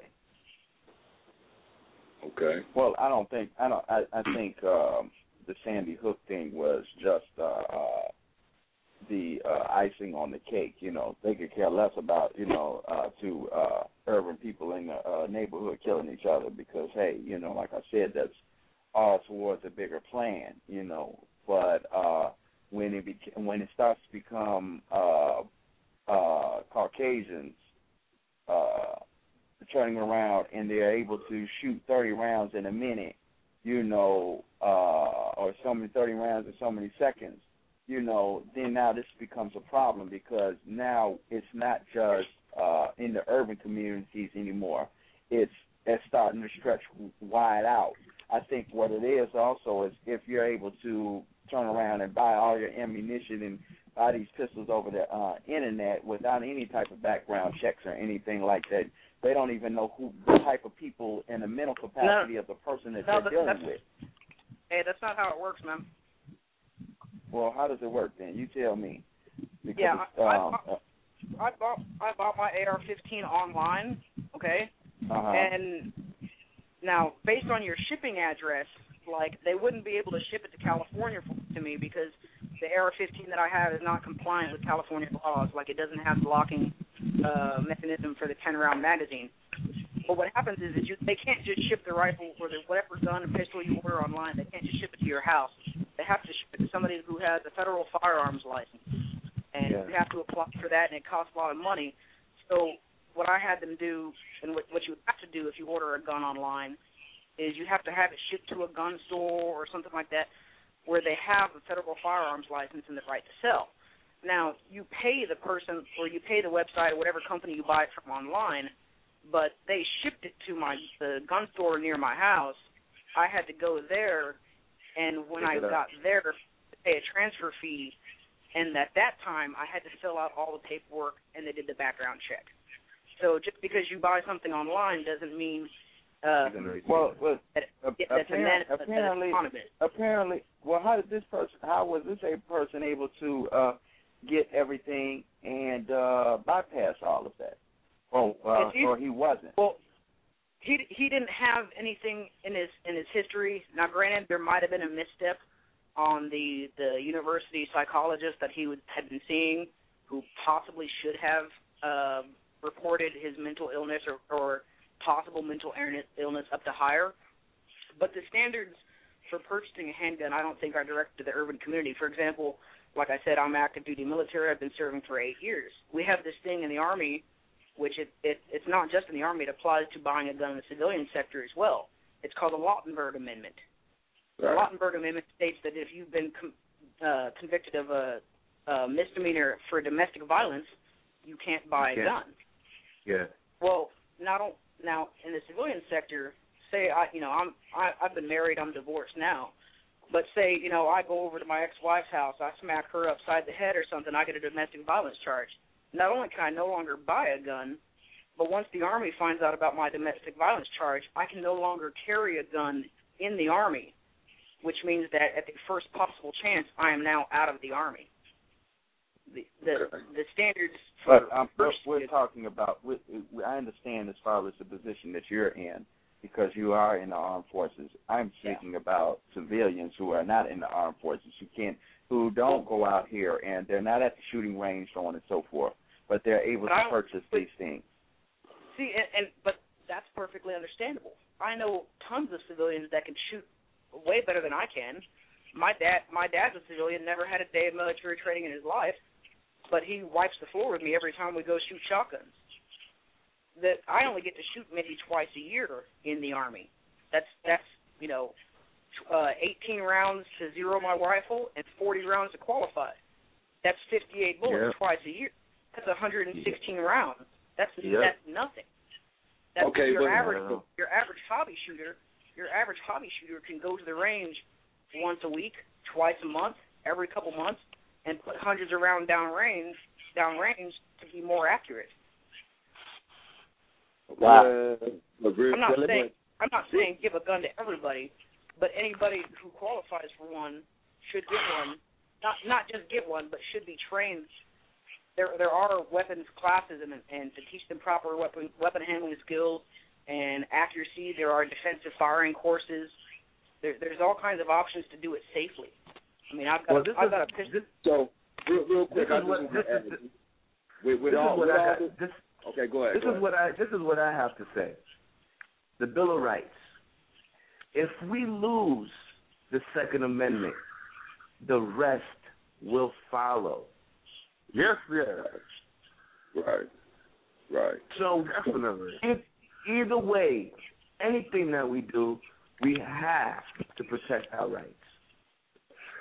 Okay. Well, I don't think I don't. I, I think. Um, the Sandy Hook thing was just uh, uh, the uh, icing on the cake. You know, they could care less about, you know, uh, to uh, urban people in the uh, neighborhood killing each other because, hey, you know, like I said, that's all towards a bigger plan, you know. But uh, when it beca- when it starts to become uh, uh, Caucasians uh, turning around and they're able to shoot thirty rounds in a minute, you know, uh, or so many thirty rounds in so many seconds, you know, then now this becomes a problem because now it's not just uh, in the urban communities anymore. It's it's starting to stretch wide out. I think what it is also is if you're able to turn around and buy all your ammunition and buy these pistols over the uh, internet without any type of background checks or anything like that, they don't even know who the type of people and the mental capacity no, of the person that no, they're dealing that's, with. Hey, that's not how it works, man. Well, how does it work then? You tell me. Because, yeah, I, I, um, bought, I bought I bought my A R fifteen online, okay, uh-huh. and now based on your shipping address, like they wouldn't be able to ship it to California for, to me because the A R fifteen that I have is not compliant with California laws. Like it doesn't have the locking uh, mechanism for the ten round magazine. But what happens is, is you, they can't just ship the rifle or the whatever gun or pistol you order online. They can't just ship it to your house. They have to ship it to somebody who has a federal firearms license, and yeah. you have to apply for that, and it costs a lot of money. So what I had them do, and what, what you have to do if you order a gun online, is you have to have it shipped to a gun store or something like that, where they have a federal firearms license and the right to sell. Now you pay the person or you pay the website or whatever company you buy it from online. But they shipped it to my the gun store near my house. I had to go there, and when I got there, pay a transfer fee. And at that time, I had to fill out all the paperwork, and they did the background check. So just because you buy something online doesn't mean uh, well, well that, apparently, that's a man, apparently, that apparently, well, how did this person? How was this a person able to uh, get everything and uh, bypass all of that? Oh, uh, he, or he wasn't. Well, he he didn't have anything in his in his history. Now, granted, there might have been a misstep on the the university psychologist that he would, had been seeing, who possibly should have uh, reported his mental illness or, or possible mental illness up to higher. But the standards for purchasing a handgun, I don't think, are directed to the urban community. For example, like I said, I'm active duty military. I've been serving for eight years. We have this thing in the Army. Which it, it it's not just in the Army. It applies to buying a gun in the civilian sector as well. It's called the Lautenberg Amendment. Right. The Lautenberg Amendment states that if you've been com- uh, convicted of a, a misdemeanor for domestic violence, you can't buy you a can't. gun. Yeah. Well, not on, now in the civilian sector, say I you know I'm I, I've been married. I'm divorced now. But say you know I go over to my ex-wife's house, I smack her upside the head or something, I get a domestic violence charge. Not only can I no longer buy a gun, but once the Army finds out about my domestic violence charge, I can no longer carry a gun in the Army, which means that at the first possible chance, I am now out of the Army. The the, the standards for but um, first we're talking about, we, we, I understand as far as the position that you're in, because you are in the armed forces. I'm speaking yeah. about civilians who are not in the armed forces, who can't. who don't go out here and they're not at the shooting range, so on and so forth, but they're able but to purchase but, these things. See, and, and but that's perfectly understandable. I know tons of civilians that can shoot way better than I can. My dad, my dad's a civilian, never had a day of military training in his life, but he wipes the floor with me every time we go shoot shotguns. That I only get to shoot maybe twice a year in the Army. That's that's you know. Uh, eighteen rounds to zero my rifle and forty rounds to qualify. That's fifty-eight bullets yeah. twice a year. That's one hundred sixteen yeah. rounds. That's yeah. that's nothing. That's okay, your but, average uh, your average hobby shooter. Your average hobby shooter can go to the range once a week, twice a month, every couple months, and put hundreds of rounds down range, down range to be more accurate. Wow. Uh, I'm not saying I'm not saying give a gun to everybody. But anybody who qualifies for one should get one. Not not just get one, but should be trained. There there are weapons classes and and to teach them proper weapon weapon handling skills and accuracy. There are defensive firing courses. There there's all kinds of options to do it safely. I mean, I've got well, I've is, got a pistol. So real, real quick, this I is what, just this is, is, with, with this all, is what with I all got, this, this, okay, go ahead. This go is ahead. what I this is what I have to say. The Bill of Rights. If we lose the Second Amendment, the rest will follow. Yes, yes. Right, right. So definitely, if, either way, anything that we do, we have to protect our rights.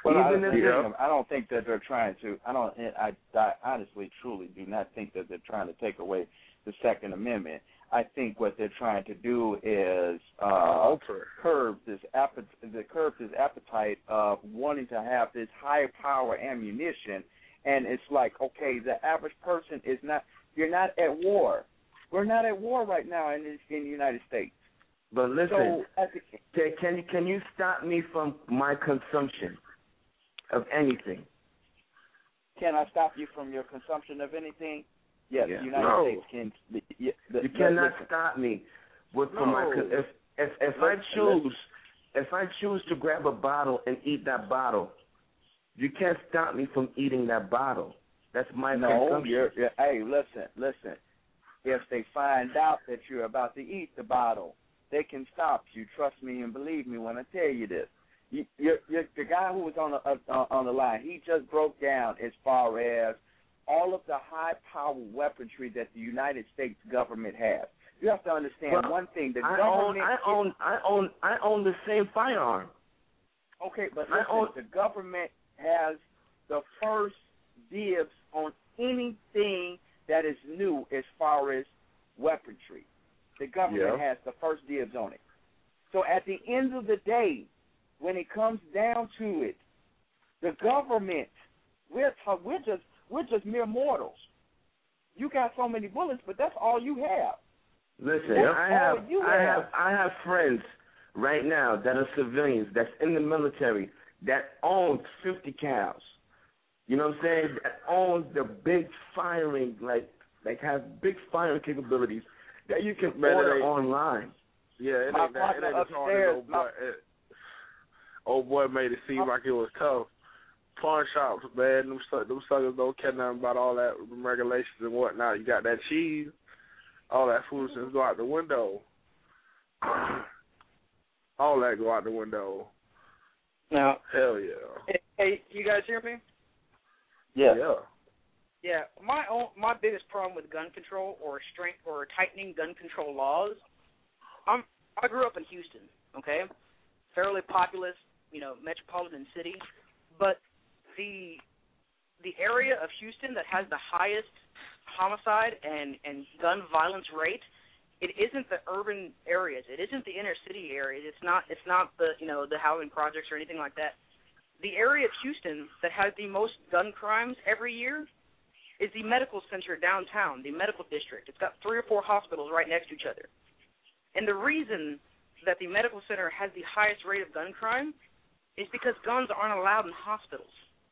Well, Even I, if yeah. I don't think that they're trying to. I don't. I, I honestly, truly do not think that they're trying to take away the Second Amendment. I think what they're trying to do is uh, curb this appet- the curb this appetite of wanting to have this high power ammunition. And it's like, okay, the average person is not. You're not at war. We're not at war right now in this, in the United States. But listen, so, can can you, can you stop me from my consumption of anything? Can I stop you from your consumption of anything? Yes, yeah. the United no. States can. The, the, the, you cannot listen. stop me with no. from my if if if I choose if I choose to grab a bottle and eat that bottle, you can't stop me from eating that bottle. That's my no, consumption. You're, you're, hey, listen, listen. If they find out that you're about to eat the bottle, they can stop you. Trust me and believe me when I tell you this. You, you're, you're, the guy who was on the uh, on the line, he just broke down as far as all of the high-power weaponry that the United States government has. You have to understand well, one thing: the I government. Own, I own, I own, I own the same firearm. Okay, but I listen, own, the government has the first dibs on anything that is new as far as weaponry. The government yeah. has the first dibs on it. So at the end of the day, when it comes down to it, the government, we're we're just we're just mere mortals. You got so many bullets, but that's all you have. Listen, that's I have I have. have I have friends right now that are civilians that's in the military that owns fifty cals. You know what I'm saying? That owns the big firing, like like has big firing capabilities that you can Man, order ain't, online. Yeah, it My ain't that. It ain't as hard as old boy. It, old boy made it seem like it was tough. Pawn shops, man, them, them suckers don't care nothing about all that regulations and whatnot. You got that cheese, all that foolishness go out the window. All that go out the window. Now, hell yeah. Hey, hey, you guys hear me? Yeah. Yeah. Yeah. My own, my biggest problem with gun control or strength or tightening gun control laws. I'm I grew up in Houston. Okay, fairly populous, you know, metropolitan city, but the the area of Houston that has the highest homicide and, and gun violence rate, it isn't the urban areas. It isn't the inner city areas. It's not it's not the you know the housing projects or anything like that. The area of Houston that has the most gun crimes every year is the medical center downtown, the medical district. It's got three or four hospitals right next to each other. And the reason that the medical center has the highest rate of gun crime is because guns aren't allowed in hospitals.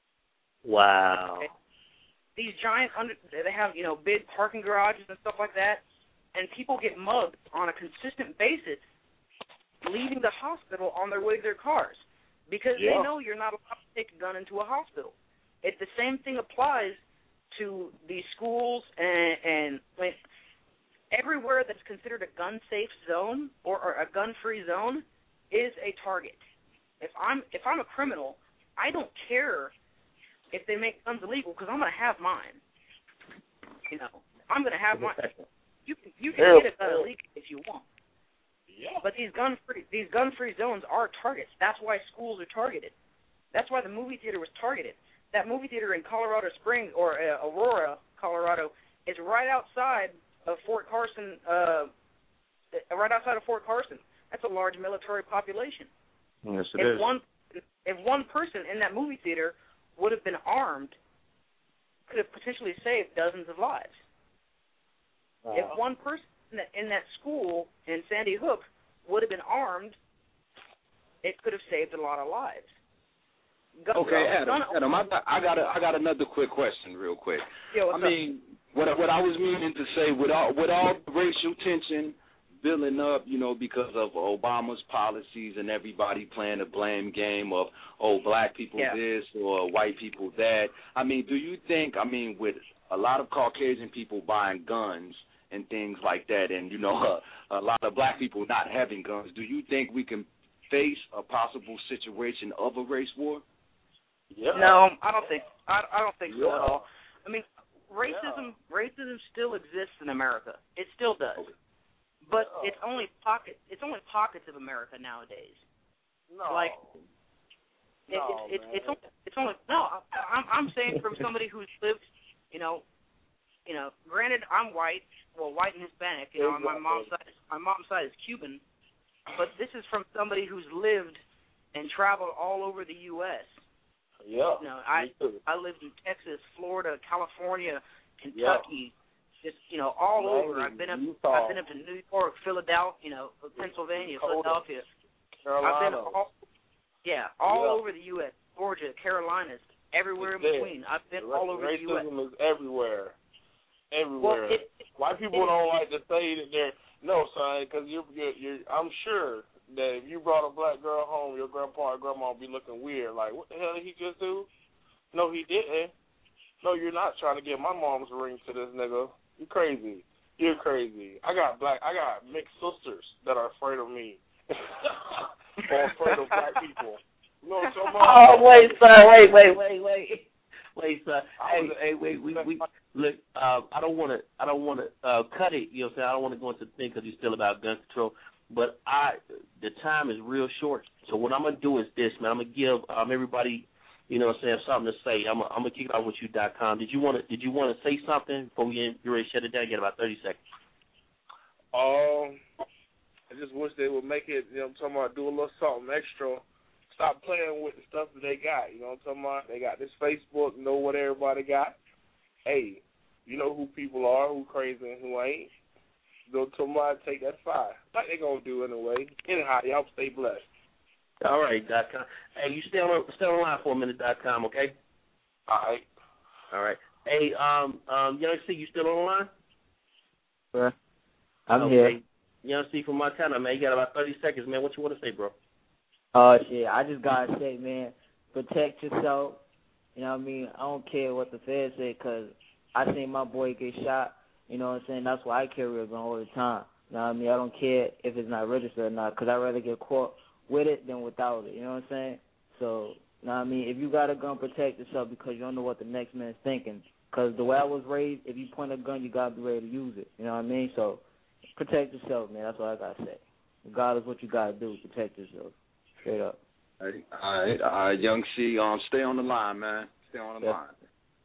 Wow. Okay? These giant, under, they have, you know, big parking garages and stuff like that, and people get mugged on a consistent basis leaving the hospital on their way to their cars because yeah. they know you're not allowed to take a gun into a hospital. It, the same thing applies to the schools and, and like, everywhere that's considered a gun-safe zone or, or a gun-free zone is a target. If I'm if I'm a criminal, I don't care if they make guns illegal because I'm going to have mine. You know, I'm going to have mine. You can you can get a gun illegal if you want. Yeah. But these gun-free these gun-free zones are targets. That's why schools are targeted. That's why the movie theater was targeted. That movie theater in Colorado Springs or uh, Aurora, Colorado, is right outside of Fort Carson. Uh, right outside of Fort Carson. That's a large military population. Yes, it if is. one if one person in that movie theater would have been armed, could have potentially saved dozens of lives. Wow. If one person in that, in that school in Sandy Hook would have been armed, it could have saved a lot of lives. Gun, okay, Adam, gun, Adam, I got, I got, a, I got another quick question, real quick. Yeah, what's I mean, what, what I was meaning to say, with all, with all the racial tension building up, you know, because of Obama's policies and everybody playing the blame game of, oh, black people yeah. this or white people that. I mean, do you think, I mean, with a lot of Caucasian people buying guns and things like that and, you know, a, a lot of black people not having guns, do you think we can face a possible situation of a race war? Yeah. No, I don't think I, I don't think so yeah. at all. I mean, racism yeah. racism still exists in America. It still does. But no. it's only pocket. It's only pockets of America nowadays. No. Like, It, no, it, it, man. it's only, it's only no. I, I'm I'm saying from somebody who's lived, you know, you know. Granted, I'm white, well, white and Hispanic. You know, on my mom's side, my mom's side is Cuban, but this is from somebody who's lived and traveled all over the U S Yeah. You know, I I lived in Texas, Florida, California, Kentucky, yeah. just you know, all Maybe over. I've been up, Utah. I've been up to New York, Philadelphia, you know, Pennsylvania, Philadelphia. Carolina. I've been all, yeah, all yeah. over the U S Georgia, Carolinas, everywhere it's in between. I've been Ra- all over the U S Racism is everywhere, everywhere. Well, it, White people it, don't like to say that they're no, son, because you're, you're, you're. I'm sure that if you brought a black girl home, your grandpa or grandma would be looking weird. Like, what the hell did he just do? No, he didn't. No, you're not trying to get my mom's ring to this nigga. You crazy. You're crazy. I got black. I got mixed sisters that are afraid of me. Or afraid of black people. You know what I'm talking about? Oh, wait, sir. Wait, wait, wait, wait. Wait, sir. Hey, hey, wait, we, we, look, uh, I don't want to, I don't want to uh, cut it, you know what I'm saying? I don't want to go into the thing because you're still about gun control. But I, the time is real short. So what I'm going to do is this, man. I'm going to give um, everybody, you know what I'm saying, something to say. I'm going to kick it off with you dot com. Did you want to, did you want to say something before we get ready to shut it down? Get about thirty seconds. Um, I just wish they would make it, you know what I'm talking about, do a little something extra. Stop playing with the stuff that they got. You know what I'm talking about? They got this Facebook, know what everybody got. Hey, you know who people are, who crazy and who ain't. Go to my take that fire. Like they gonna do anyway. Anyhow, y'all stay blessed. All right, dot com. Hey, you stay on stay on the line for a minute, dot com, okay? All right. All right. Hey, um, um, Young C, you still on the line? Sure. I'm okay. here. Young C from Montana, man. You got about thirty seconds, man. What you want to say, bro? Oh, uh, shit. I just got to say, man, protect yourself. You know what I mean? I don't care what the feds say because I seen my boy get shot. You know what I'm saying? That's why I carry a gun all the time. You know what I mean? I don't care if it's not registered or not because I'd rather get caught with it than without it. You know what I'm saying? So, you know what I mean? If you got a gun, protect yourself because you don't know what the next man's thinking. Because the way I was raised, if you point a gun, you got to be ready to use it. You know what I mean? So, protect yourself, man. That's all I got to say. Regardless what you got to do, protect yourself. Straight up. All right, all right, all right, Young C, um, stay on the line, man. Stay on the yep. line.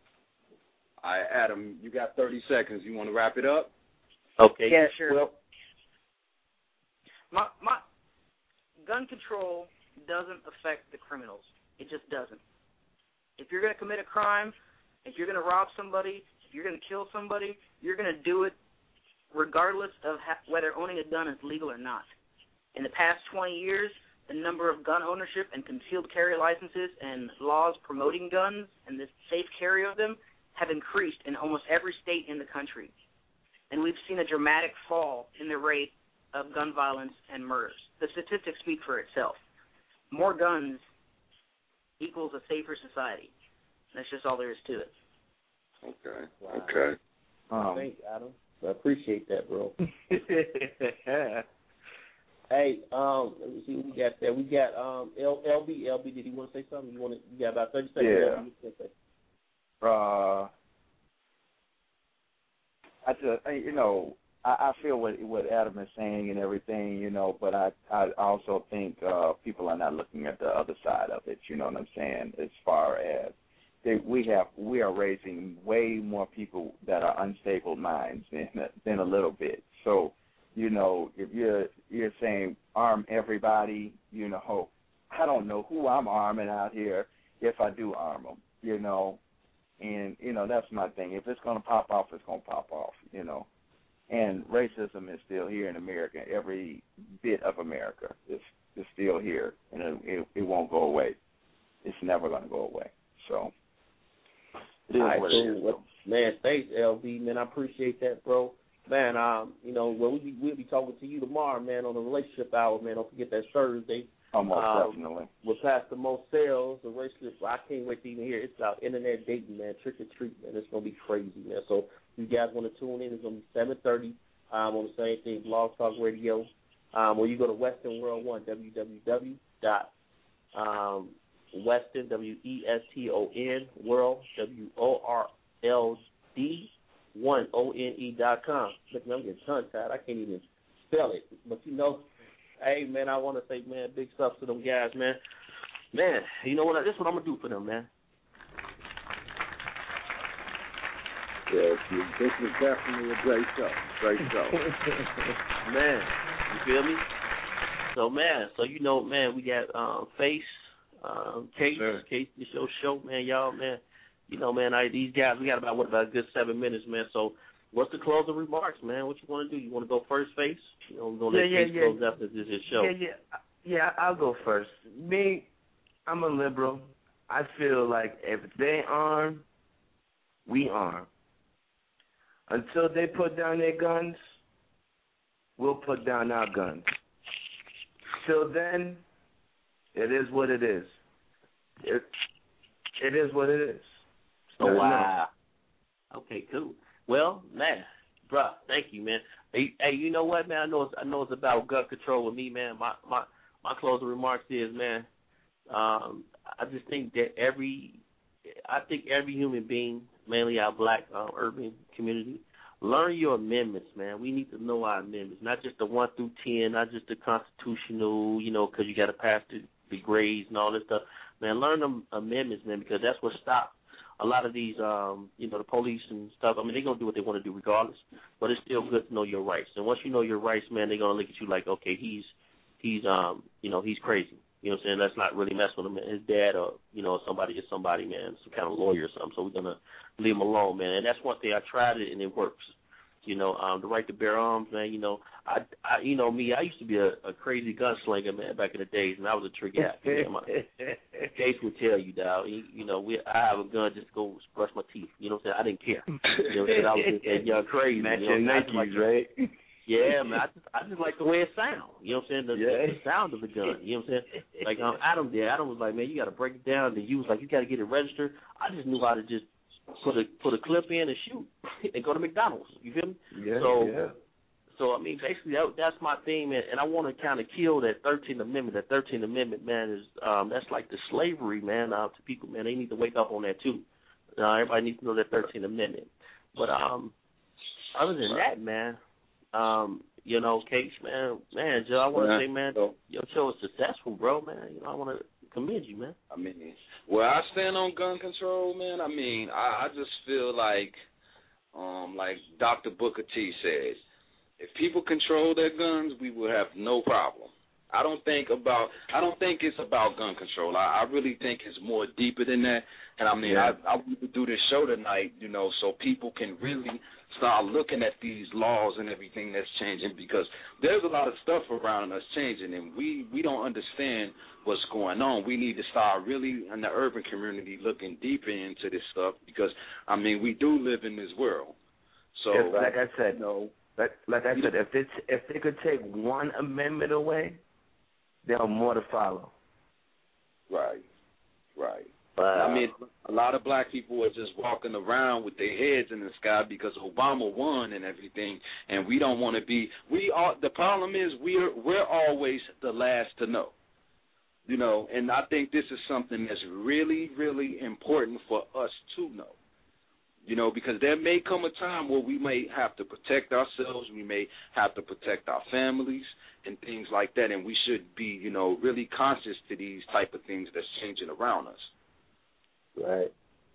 All right, Adam, you got thirty seconds. You want to wrap it up? Okay. Yeah, sure. Well, my my gun control doesn't affect the criminals. It just doesn't. If you're going to commit a crime, if you're going to rob somebody, if you're going to kill somebody, you're going to do it regardless of ha- whether owning a gun is legal or not. In the past twenty years, the number of gun ownership and concealed carry licenses and laws promoting guns and the safe carry of them have increased in almost every state in the country. And we've seen a dramatic fall in the rate of gun violence and murders. The statistics speak for itself. More guns equals a safer society. That's just all there is to it. Okay. Wow. Okay. Um, Thanks, Adam. I appreciate that, bro. Hey, um, let me see what we got there. We got um L- LB. LB, did he want to say something? You want to? You got about thirty seconds. Yeah. Uh, I just, you know, I, I feel what what Adam is saying and everything, you know, but I I also think uh, people are not looking at the other side of it. You know what I'm saying? As far as they, we have, we are raising way more people that are unstable minds than than a little bit. So, you know, if you're you're saying arm everybody, you know, I don't know who I'm arming out here if I do arm them, you know, and you know that's my thing. If it's gonna pop off, it's gonna pop off, you know. And racism is still here in America. Every bit of America is is still here, and it it, it won't go away. It's never gonna go away. So, it is right, what so, it is. well, man, thanks, L B. Man, I appreciate that, bro. Man, um, you know, well, we'll be, we'll be talking to you tomorrow, man, on the relationship hour, man. Don't forget that Thursday. Oh, most um, definitely. With Pastor Mo Sales, the relationship. I can't wait to even hear it. It's about internet dating, man, trick or treat, man. It's gonna be crazy, man. So, if you guys want to tune in, it's gonna be seven thirty um, on the same thing, Blog Talk Radio. Um, or you go to Western World One, w w w dot Western W E S T O N World W O R L D. One O N E dot com. Look, I'm getting tongue tied. I can't even spell it. But you know, hey man, I want to say, man, big stuff to them guys, man. Man, you know what? This is what I'm gonna do for them, man. Yeah, this was definitely a great show. Great show. Man, you feel me? So, man, so you know, man, we got um, Face, um, Case, sure. Case, this your show, man, y'all, man. You know, man, I, these guys, we got about, what, about a good seven minutes, man. So, what's the closing remarks, man? What you want to do? You want to go first, Face? You know, we're going to yeah, let yeah, Face yeah. close after this is show. Yeah, yeah. Yeah, I'll go first. Me, I'm a liberal. I feel like if they arm, we arm. Until they put down their guns, we'll put down our guns. Till then, it is what it is. It, it is what it is. Oh, wow. Okay, cool. Well, man, bruh, thank you, man. Hey, hey, you know what, man? I know it's, I know it's about gun control with me, man. My my my closing remarks is, man, um, I just think that every, I think every human being, mainly our black uh, urban community, learn your amendments, man. We need to know our amendments, not just the one through ten, not just the constitutional, you know, because you got to pass the, the grades and all this stuff. Man, learn them amendments, man, because that's what stopped a lot of these, um, you know, the police and stuff. I mean, they're going to do what they want to do regardless, but it's still good to know your rights. And once you know your rights, man, they're going to look at you like, okay, he's, he's, um, you know, he's crazy. You know what I'm saying? Let's not really mess with him. His dad or, you know, somebody is somebody, man, some kind of lawyer or something. So we're going to leave him alone, man. And that's one thing. I tried it, and it works. You know, um, the right to bear arms, man. You know, I, I, you know me. I used to be a, a crazy gunslinger, man, back in the days, and I was a trick guy. Man, my Case would tell you, dog. He, you know, we, I have a gun just to go brush my teeth. You know what I'm saying? I didn't care. You know what I'm saying? I was just that young crazy. Match you know, your Nikes, like, right? Yeah, man. I just, I just like the way it sounds. You know what I'm saying? The, yeah. the sound of the gun. You know what I'm saying? Like um, Adam did. Adam was like, man, you got to break it down. And you was like, you got to get it registered. I just knew how to just put a put a clip in and shoot and go to McDonald's. You feel me? Yeah. So, yeah. so I mean, basically that, that's my theme, and, and I want to kind of kill that thirteenth Amendment. That thirteenth Amendment, man, is um, that's like the slavery, man, uh, to people, man. They need to wake up on that too. Uh, everybody needs to know that thirteenth Amendment. But um, other than that, man, um, you know, Case, man, man, Joe, I want to yeah. say, man, your show is successful, bro, man. You know, I want to commend you, man. I mean, where I stand on gun control, man, I mean, I, I just feel like, um, like Doctor Booker T said, if people control their guns, we will have no problem. I don't think about, I don't think it's about gun control. I, I really think it's more deeper than that. And I mean, yeah. I, I want to do this show tonight, you know, so people can really start looking at these laws and everything that's changing, because there's a lot of stuff around us changing, and we, we don't understand what's going on. We need to start really in the urban community looking deeper into this stuff, because, I mean, we do live in this world. So, yes, like I said, you know, like, like I said, if it's if they could take one amendment away, there are more to follow. Right, right. Wow. I mean, a lot of black people are just walking around with their heads in the sky because Obama won and everything, and we don't want to be. We are. The problem is we're we're always the last to know, you know. And I think this is something that's really, really important for us to know, you know, because there may come a time where we may have to protect ourselves, we may have to protect our families and things like that, and we should be, you know, really conscious to these type of things that's changing around us. Right.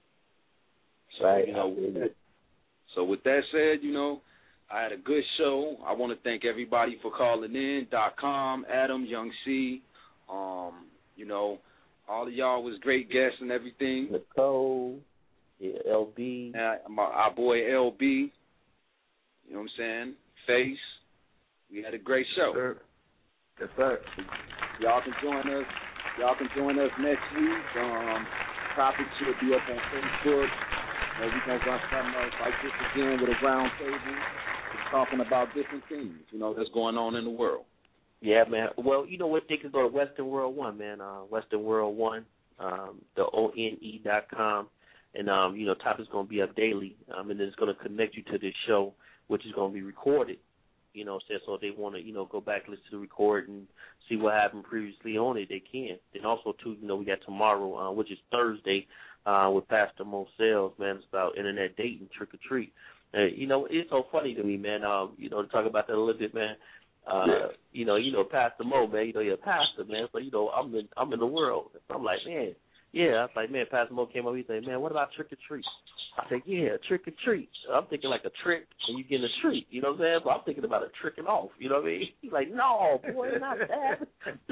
So, right. You know, with that, so with that said, you know, I had a good show. I want to thank everybody for calling in. Dot com, Adam, Young C, um, you know, all of y'all was great guests and everything. Nicole, yeah, L B, uh, my, our boy L B. You know what I'm saying? Face. We had a great show. Yes, sir. Yes, sir. Y'all can join us. Y'all can join us next week. Um. Topic should be up on Facebook. You know, we're going to run something else like this again with a round table, talking about different things, you know, that's going on in the world. Yeah, man. Well, you know what? They can go to Western World One, man. Uh, Western World One, um, the O N E dot com. And, um, you know, topic's going to be up daily. Um, and it's going to connect you to this show, which is going to be recorded. You know, so if they want to, you know, go back, listen to the record and see what happened previously on it, they can. And also, too, you know, we got tomorrow, uh, which is Thursday, uh, with Pastor Mo Sales, man. It's about internet dating, trick or treat. Uh, you know, it's so funny to me, man, um, you know, to talk about that a little bit, man. uh, you know, you know, Pastor Mo, man. You know, you're a pastor, man. So you know, I'm in, I'm in the world. So I'm like, man, yeah. I was like, man, Pastor Mo came up. He said, man, what about trick or treat? I said, yeah, trick or treat. I'm thinking like a trick and you getting a treat. You know what I'm saying? So I'm thinking about a tricking off. You know what I mean? He's like, no, boy, not that.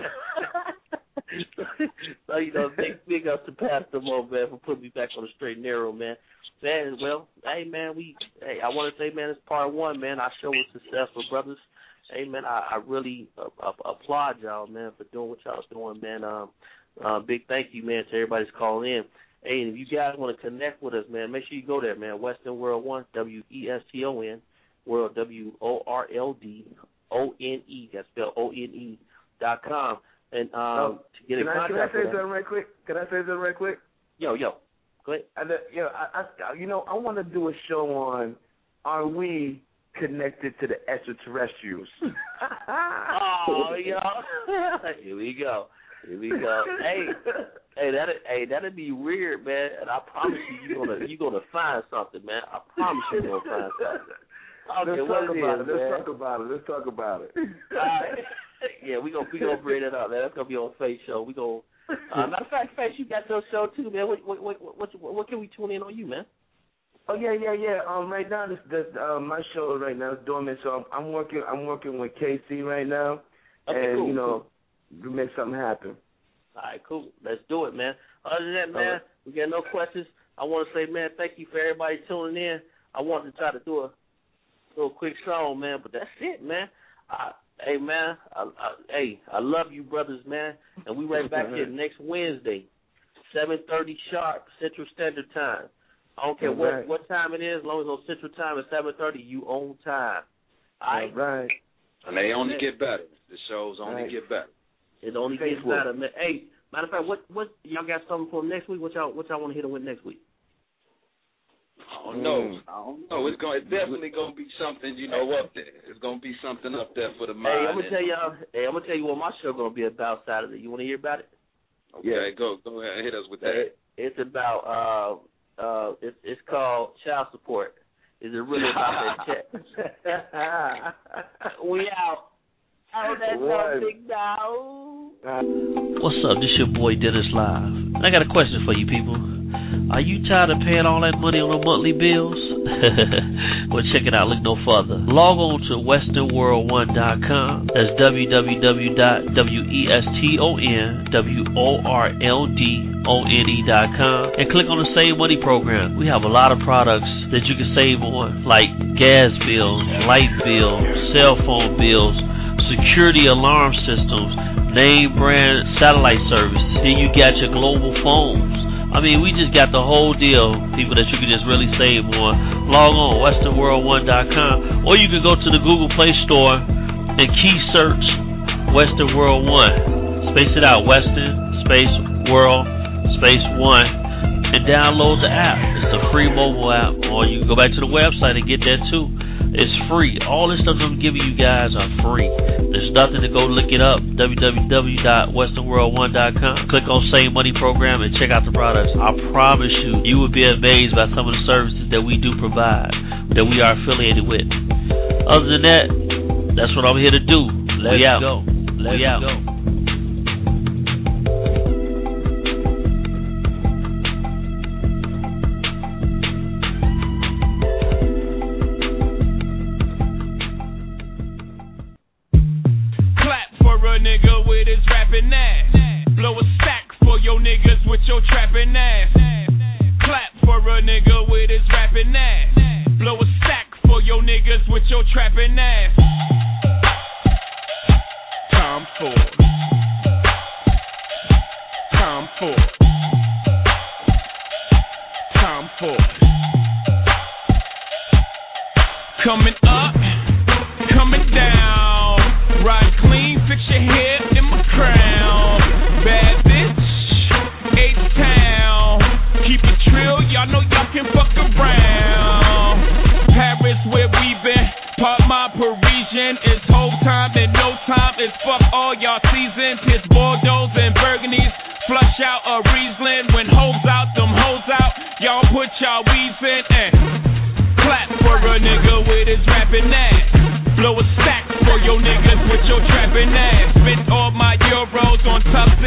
So, you know, big, big up to Pastor Mo, man, for putting me back on the straight and narrow, man. Man, well, hey, man, we, hey, I want to say, man, it's part one, man. Our show was successful, brothers. Hey, man, I, I really uh, uh, applaud y'all, man, for doing what y'all doing, man. Um, uh, big thank you, man, to everybody that's calling in. Hey, and if you guys want to connect with us, man, make sure you go there, man. Western World One, W E S T O N, World, W O R L D O N E, that's spelled O N E dot com. And um, um, to get in can contact I, can I say with something right quick? Can I say something right quick? Yo, yo, go ahead. I, yo, I, I, you know, I want to do a show on, are we connected to the extraterrestrials? Oh, yo. Here we go. Here we go. Hey, hey, that hey, that'd be weird, man. And I promise you, you're gonna you're gonna find something, man. I promise you, you're gonna find something. Okay, Let's what talk it about is, it. Let's man. talk about it. Let's talk about it. All right. Yeah, we gonna we gonna bring that up, man. That's gonna be on Face Show. We gonna. Uh, matter of fact, Face, you got your show too, man. What what what what, what, what can we tune in on you, man? Oh yeah, yeah, yeah. Um, right now, this, this uh, my show right now is dormant. So I'm, I'm working. I'm working with K C right now, Okay, and cool, you know. cool. To make something happen. All right, cool. Let's do it, man. Other than that, man, right. we got no questions. I want to say, man, thank you for everybody tuning in. I wanted to try to do a little quick song, man, but that's it, man. I, hey, man, I, I, hey, I love you, brothers, man, and we right back here next Wednesday, seven thirty sharp Central Standard Time. I don't care All what, right. what time it is, as long as it's on Central Time at seven thirty, you on time. All right? All right. And they only get better. The shows only right. get better. It only gets Facebook. better, man. Hey, matter of fact, what what y'all got something for next week? What y'all what y'all want to hit them with next week? I don't know. I don't know. It's going. It's definitely going to be something, you know, up there. It's going to be something up there for the mind. Hey, I'm gonna tell y'all. Hey, I'm gonna tell you what my show gonna be about Saturday. You want to hear about it? Okay, yeah. go go ahead and hit us with that. It, it's about uh uh it's it's called Child Support. Is it really about that check? We out. Oh, that's a big dog. What's up? This your boy Dennis Live. And I got a question for you people. Are you tired of paying all that money on the monthly bills? Well, check it out. Look no further. Log on to western world one dot com. That's w w w dot weston world dot com and click on the Save Money program. We have a lot of products that you can save on, like gas bills, light bills, cell phone bills, security alarm systems, name brand satellite service. Then you got your global phones. I mean, we just got the whole deal, people, that you can just really save on. Log on, western world one dot com, or you can go to the Google Play Store and key search Western World One. Space it out, Western Space World Space One, and download the app. It's a free mobile app, or you can go back to the website and get that too. It's free. All this stuff I'm giving you guys are free. There's nothing to go look it up. w w w dot western world one dot com. Click on Save Money Program and check out the products. I promise you, you will be amazed by some of the services that we do provide, that we are affiliated with. Other than that, that's what I'm here to do. Let's we out. go. Let's we out. go. Nigga with his rapping ass. Blow a stack for your niggas with your trapping ass. Clap for a nigga with his rapping ass. Blow a stack for your niggas with your trapping ass. Time for. Time for. Time for. Coming up, coming down. Ride clean, fix your hair in my crown. Bad bitch, H-Town. Keep it trill, y'all know y'all can fuck around. Paris where we been, pop my Parisian. It's whole time and no time, it's fuck all y'all seasons. It's Bordeaux and Burgundies, flush out a Riesling. When hoes out, them hoes out, y'all put y'all weaves in and clap for a nigga with his rapping ass. Blow a stack for your niggas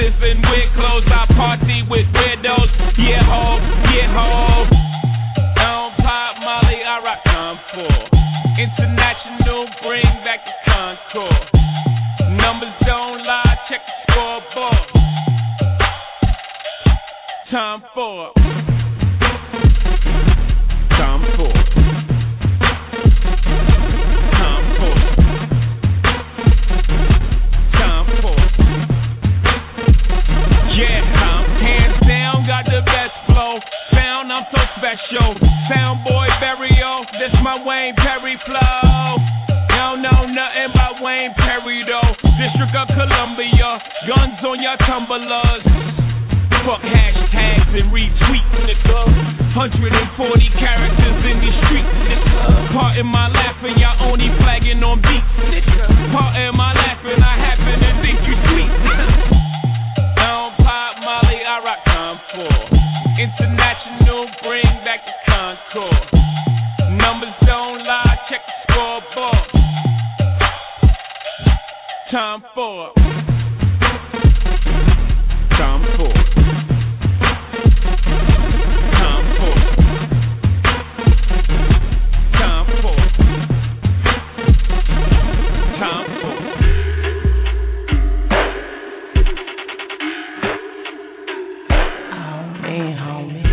live in weird clothes. I party with weirdos. Yeah, ho, yeah, ho. I don't pop Molly, I rock Concord. International, bring back the Concord. Numbers don't lie, check the scoreboard. Time for Time for Time for Time for Yeah, I'm hands down, got the best flow. Sound, I'm so special. Sound boy burial, this my Wayne Perry flow. Don't know nothing about Wayne Perry though. District of Columbia, guns on your tumblers. Fuck hashtags and retweets, nigga. one hundred forty characters in these streets, nigga. Pardon my laughing, y'all only flagging on beats, nigga. Pardon my laughing, I happen to think you sweet, nigga. I don't pop Molly, I rock Concord. International, bring back the Concord. Numbers don't lie, check the scoreboard. Time for Time for Time for Time for Time for Oh man, homie.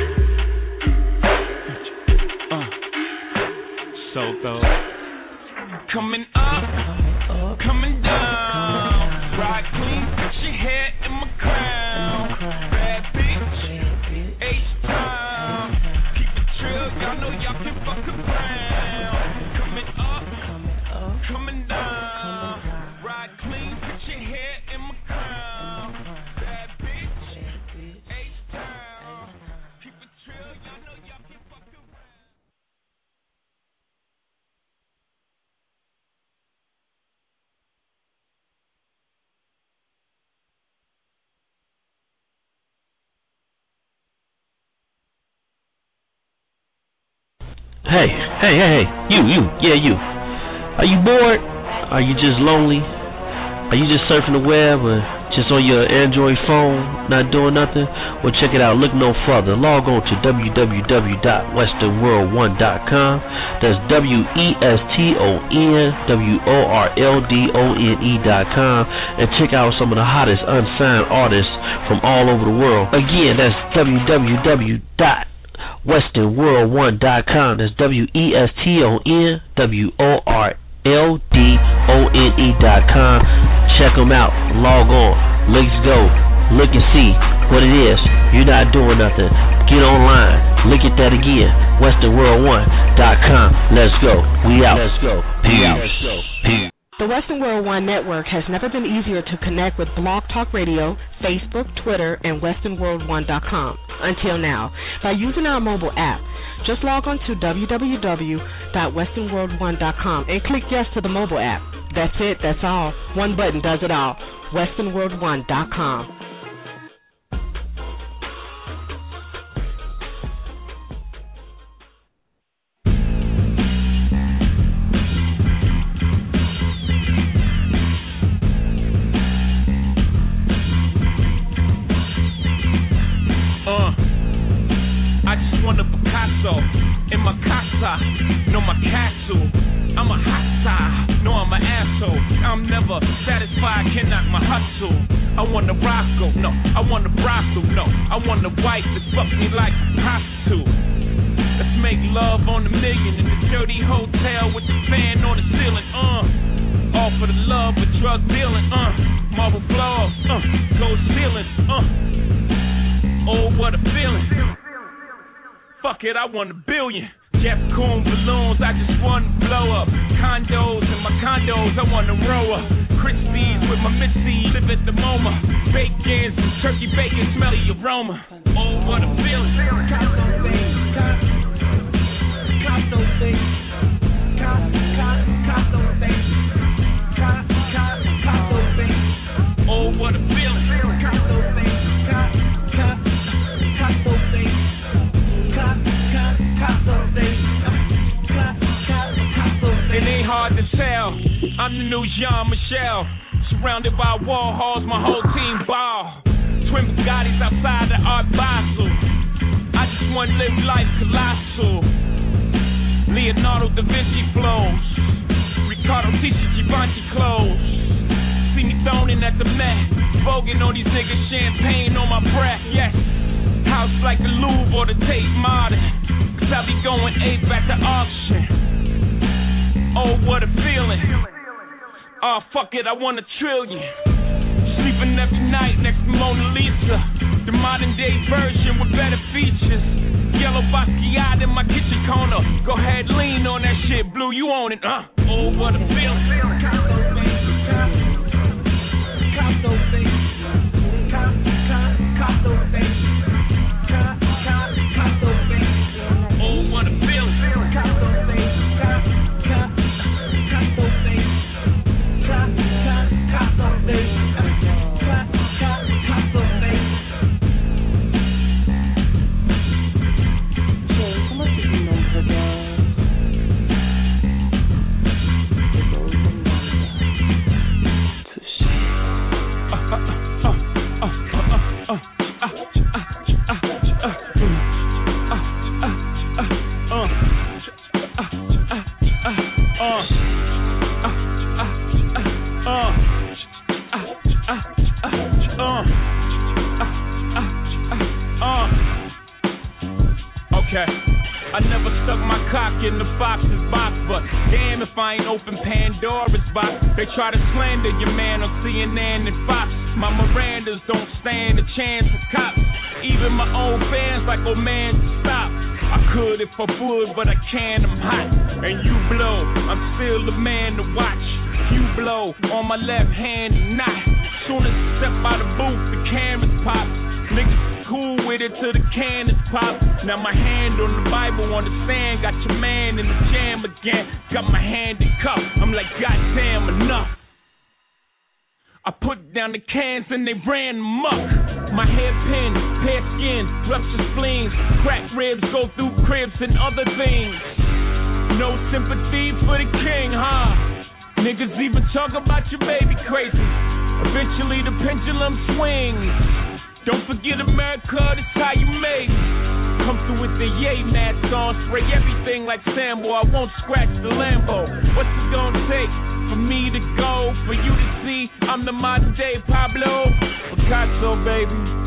Uh, so though coming up, coming down, ride clean, put your hair in my crown. Bad bitch, H-Town, keep it trill, y'all know y'all can fuck around. Coming up, coming down, ride clean, put your hair in my crown. Bad bitch, H-Town, keep it trill, y'all know y'all can fuck around. Hey, hey, hey, hey, you, you, yeah, you. Are you bored? Are you just lonely? Are you just surfing the web or just on your Android phone, not doing nothing? Well, check it out. Look no further. Log on to w w w dot western world one dot com. That's W E S T O N W O R L D O N E dot com. And check out some of the hottest unsigned artists from all over the world. Again, that's w w w dot western world one dot com. That's W E S T O N W O R L D O N E dot com. Check them out. Log on. Let's go. Look and see what it is. You're not doing nothing. Get online. Look at that again. western world one dot com. Let's go. We out. Let's go. Peace. Let's go. Peace. The Western World One Network has never been easier to connect with Blog Talk Radio, Facebook, Twitter, and western world one dot com until now by using our mobile app. Just log on to w w w dot western world one dot com and click yes to the mobile app. That's it. That's all. One button does it all. western world one dot com. Uh, I just want a Picasso in my casa, no my castle. I'm a hot side, no I'm an asshole. I'm never satisfied, can knock my hustle. I want a Roscoe, no, I want a brothel, no. I want a wife that fuck me like a prostitute. Let's make love on the million in the dirty hotel with the fan on the ceiling, uh. All for the love of drug dealing, uh. Marble floors, uh. Gold ceilings, uh. Oh, what a feeling. Fuck it, I want a billion. Jeff Koons balloons, I just want to blow up. Condos in my condos, I want to roll up. Christie's with my Missy, live at the MoMA. Bacon, some turkey bacon, smelly aroma. Oh, what a feeling. Casto things, Casto things, Casto things, Casto things. Oh, what a feeling. Casto things, Casto things. It ain't hard to tell. I'm the new Jean Michel. surrounded by wall halls, my whole team ball. Twin Bugattis outside the Art Basel. I just want to live life colossal. Leonardo da Vinci flows. Ricardo Tisci Givenchy clothes. See me throning at the Met. Voguing on these niggas, champagne on my breath, yes. House like the Louvre or the Tate Modern. Cause I be going ape at the auction. Oh, what a feeling. Oh, fuck it, I want a trillion. Sleeping every night next to Mona Lisa. The modern day version with better features. Yellow Basquiat in my kitchen corner. Go ahead, lean on that shit, Blue, you own it, huh? Oh, what a feeling. Casto, baby. Casto, baby. Casto, baby. Casto, baby. Oh, what a feeling. Casto, baby. Casto, baby. Casto, baby. I never stuck my cock in the fox's box, but damn if I ain't open Pandora's box. They try to slander your man on C N N and Fox. My Mirandas don't stand a chance with cops. Even my own fans like, oh man, stop. I could if I would, but I can't, I'm hot. And you blow, I'm still the man to watch. You blow on my left hand and not. Soon as I step out of the booth, the cameras pop. Niggas cool with it till the cannons pop. Now my hand on the Bible on the sand. Got your man in the jam again. Got my hand in cuff. I'm like, goddamn, enough. I put down the cans and they ran amok. My hairpin, pair skins, rupture spleens, cracked ribs go through cribs and other things. No sympathy for the king, huh? Niggas even talk about your baby crazy. Eventually the pendulum swings. Don't forget America, that's how you made it. Come through with the yay mask on, spray everything like Sambo. I won't scratch the Lambo. What's it gonna take for me to go? For you to see I'm the modern day Pablo Picasso, baby.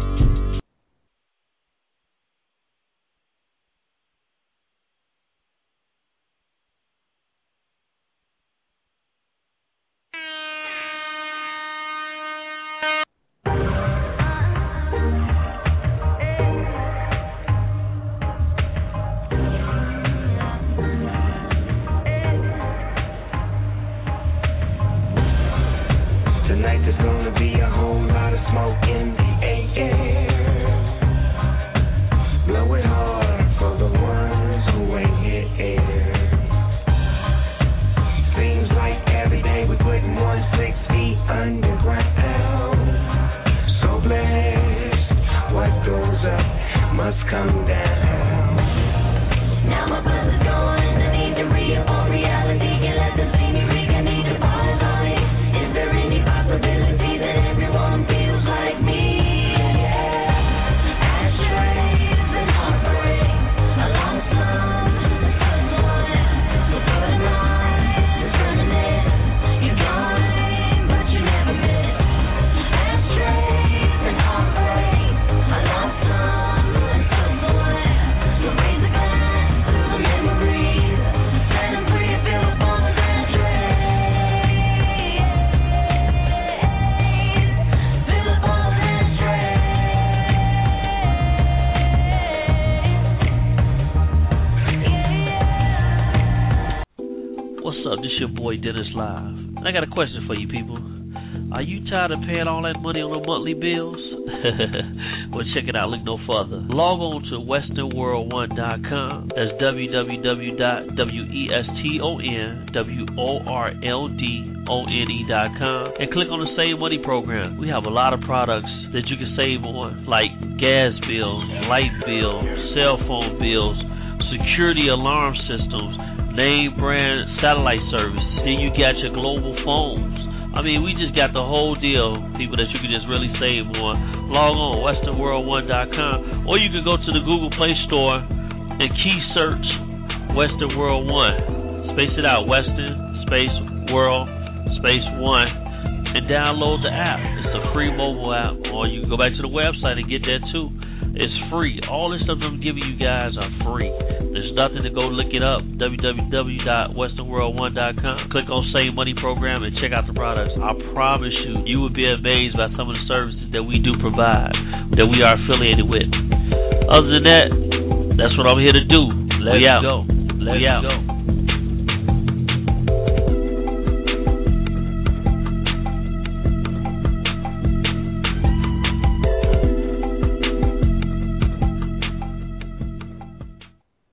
Dennis Live. And I got a question for you people. Are you tired of paying all that money on the monthly bills? Well, check it out. Look no further. Log on to western world one dot com. That's w w w dot weston world dot com and click on the Save Money program. We have a lot of products that you can save on, like gas bills, light bills, cell phone bills, security alarm systems, name brand satellite service. Then you got your global phones, I mean, we just got the whole deal, people, that you can just really save on. Log on, western world one dot com, or you can go to the Google Play Store and key search Western World one. Space it out, Western Space World Space One, and download the app. It's a free mobile app, or you can go back to the website and get that too. It's free. All this stuff I'm giving you guys are free. There's nothing to go look it up. w w w dot western world one dot com. Click on Save Money Program and check out the products. I promise you, you will be amazed by some of the services that we do provide, that we are affiliated with. Other than that, that's what I'm here to do. Let's go. Let's go.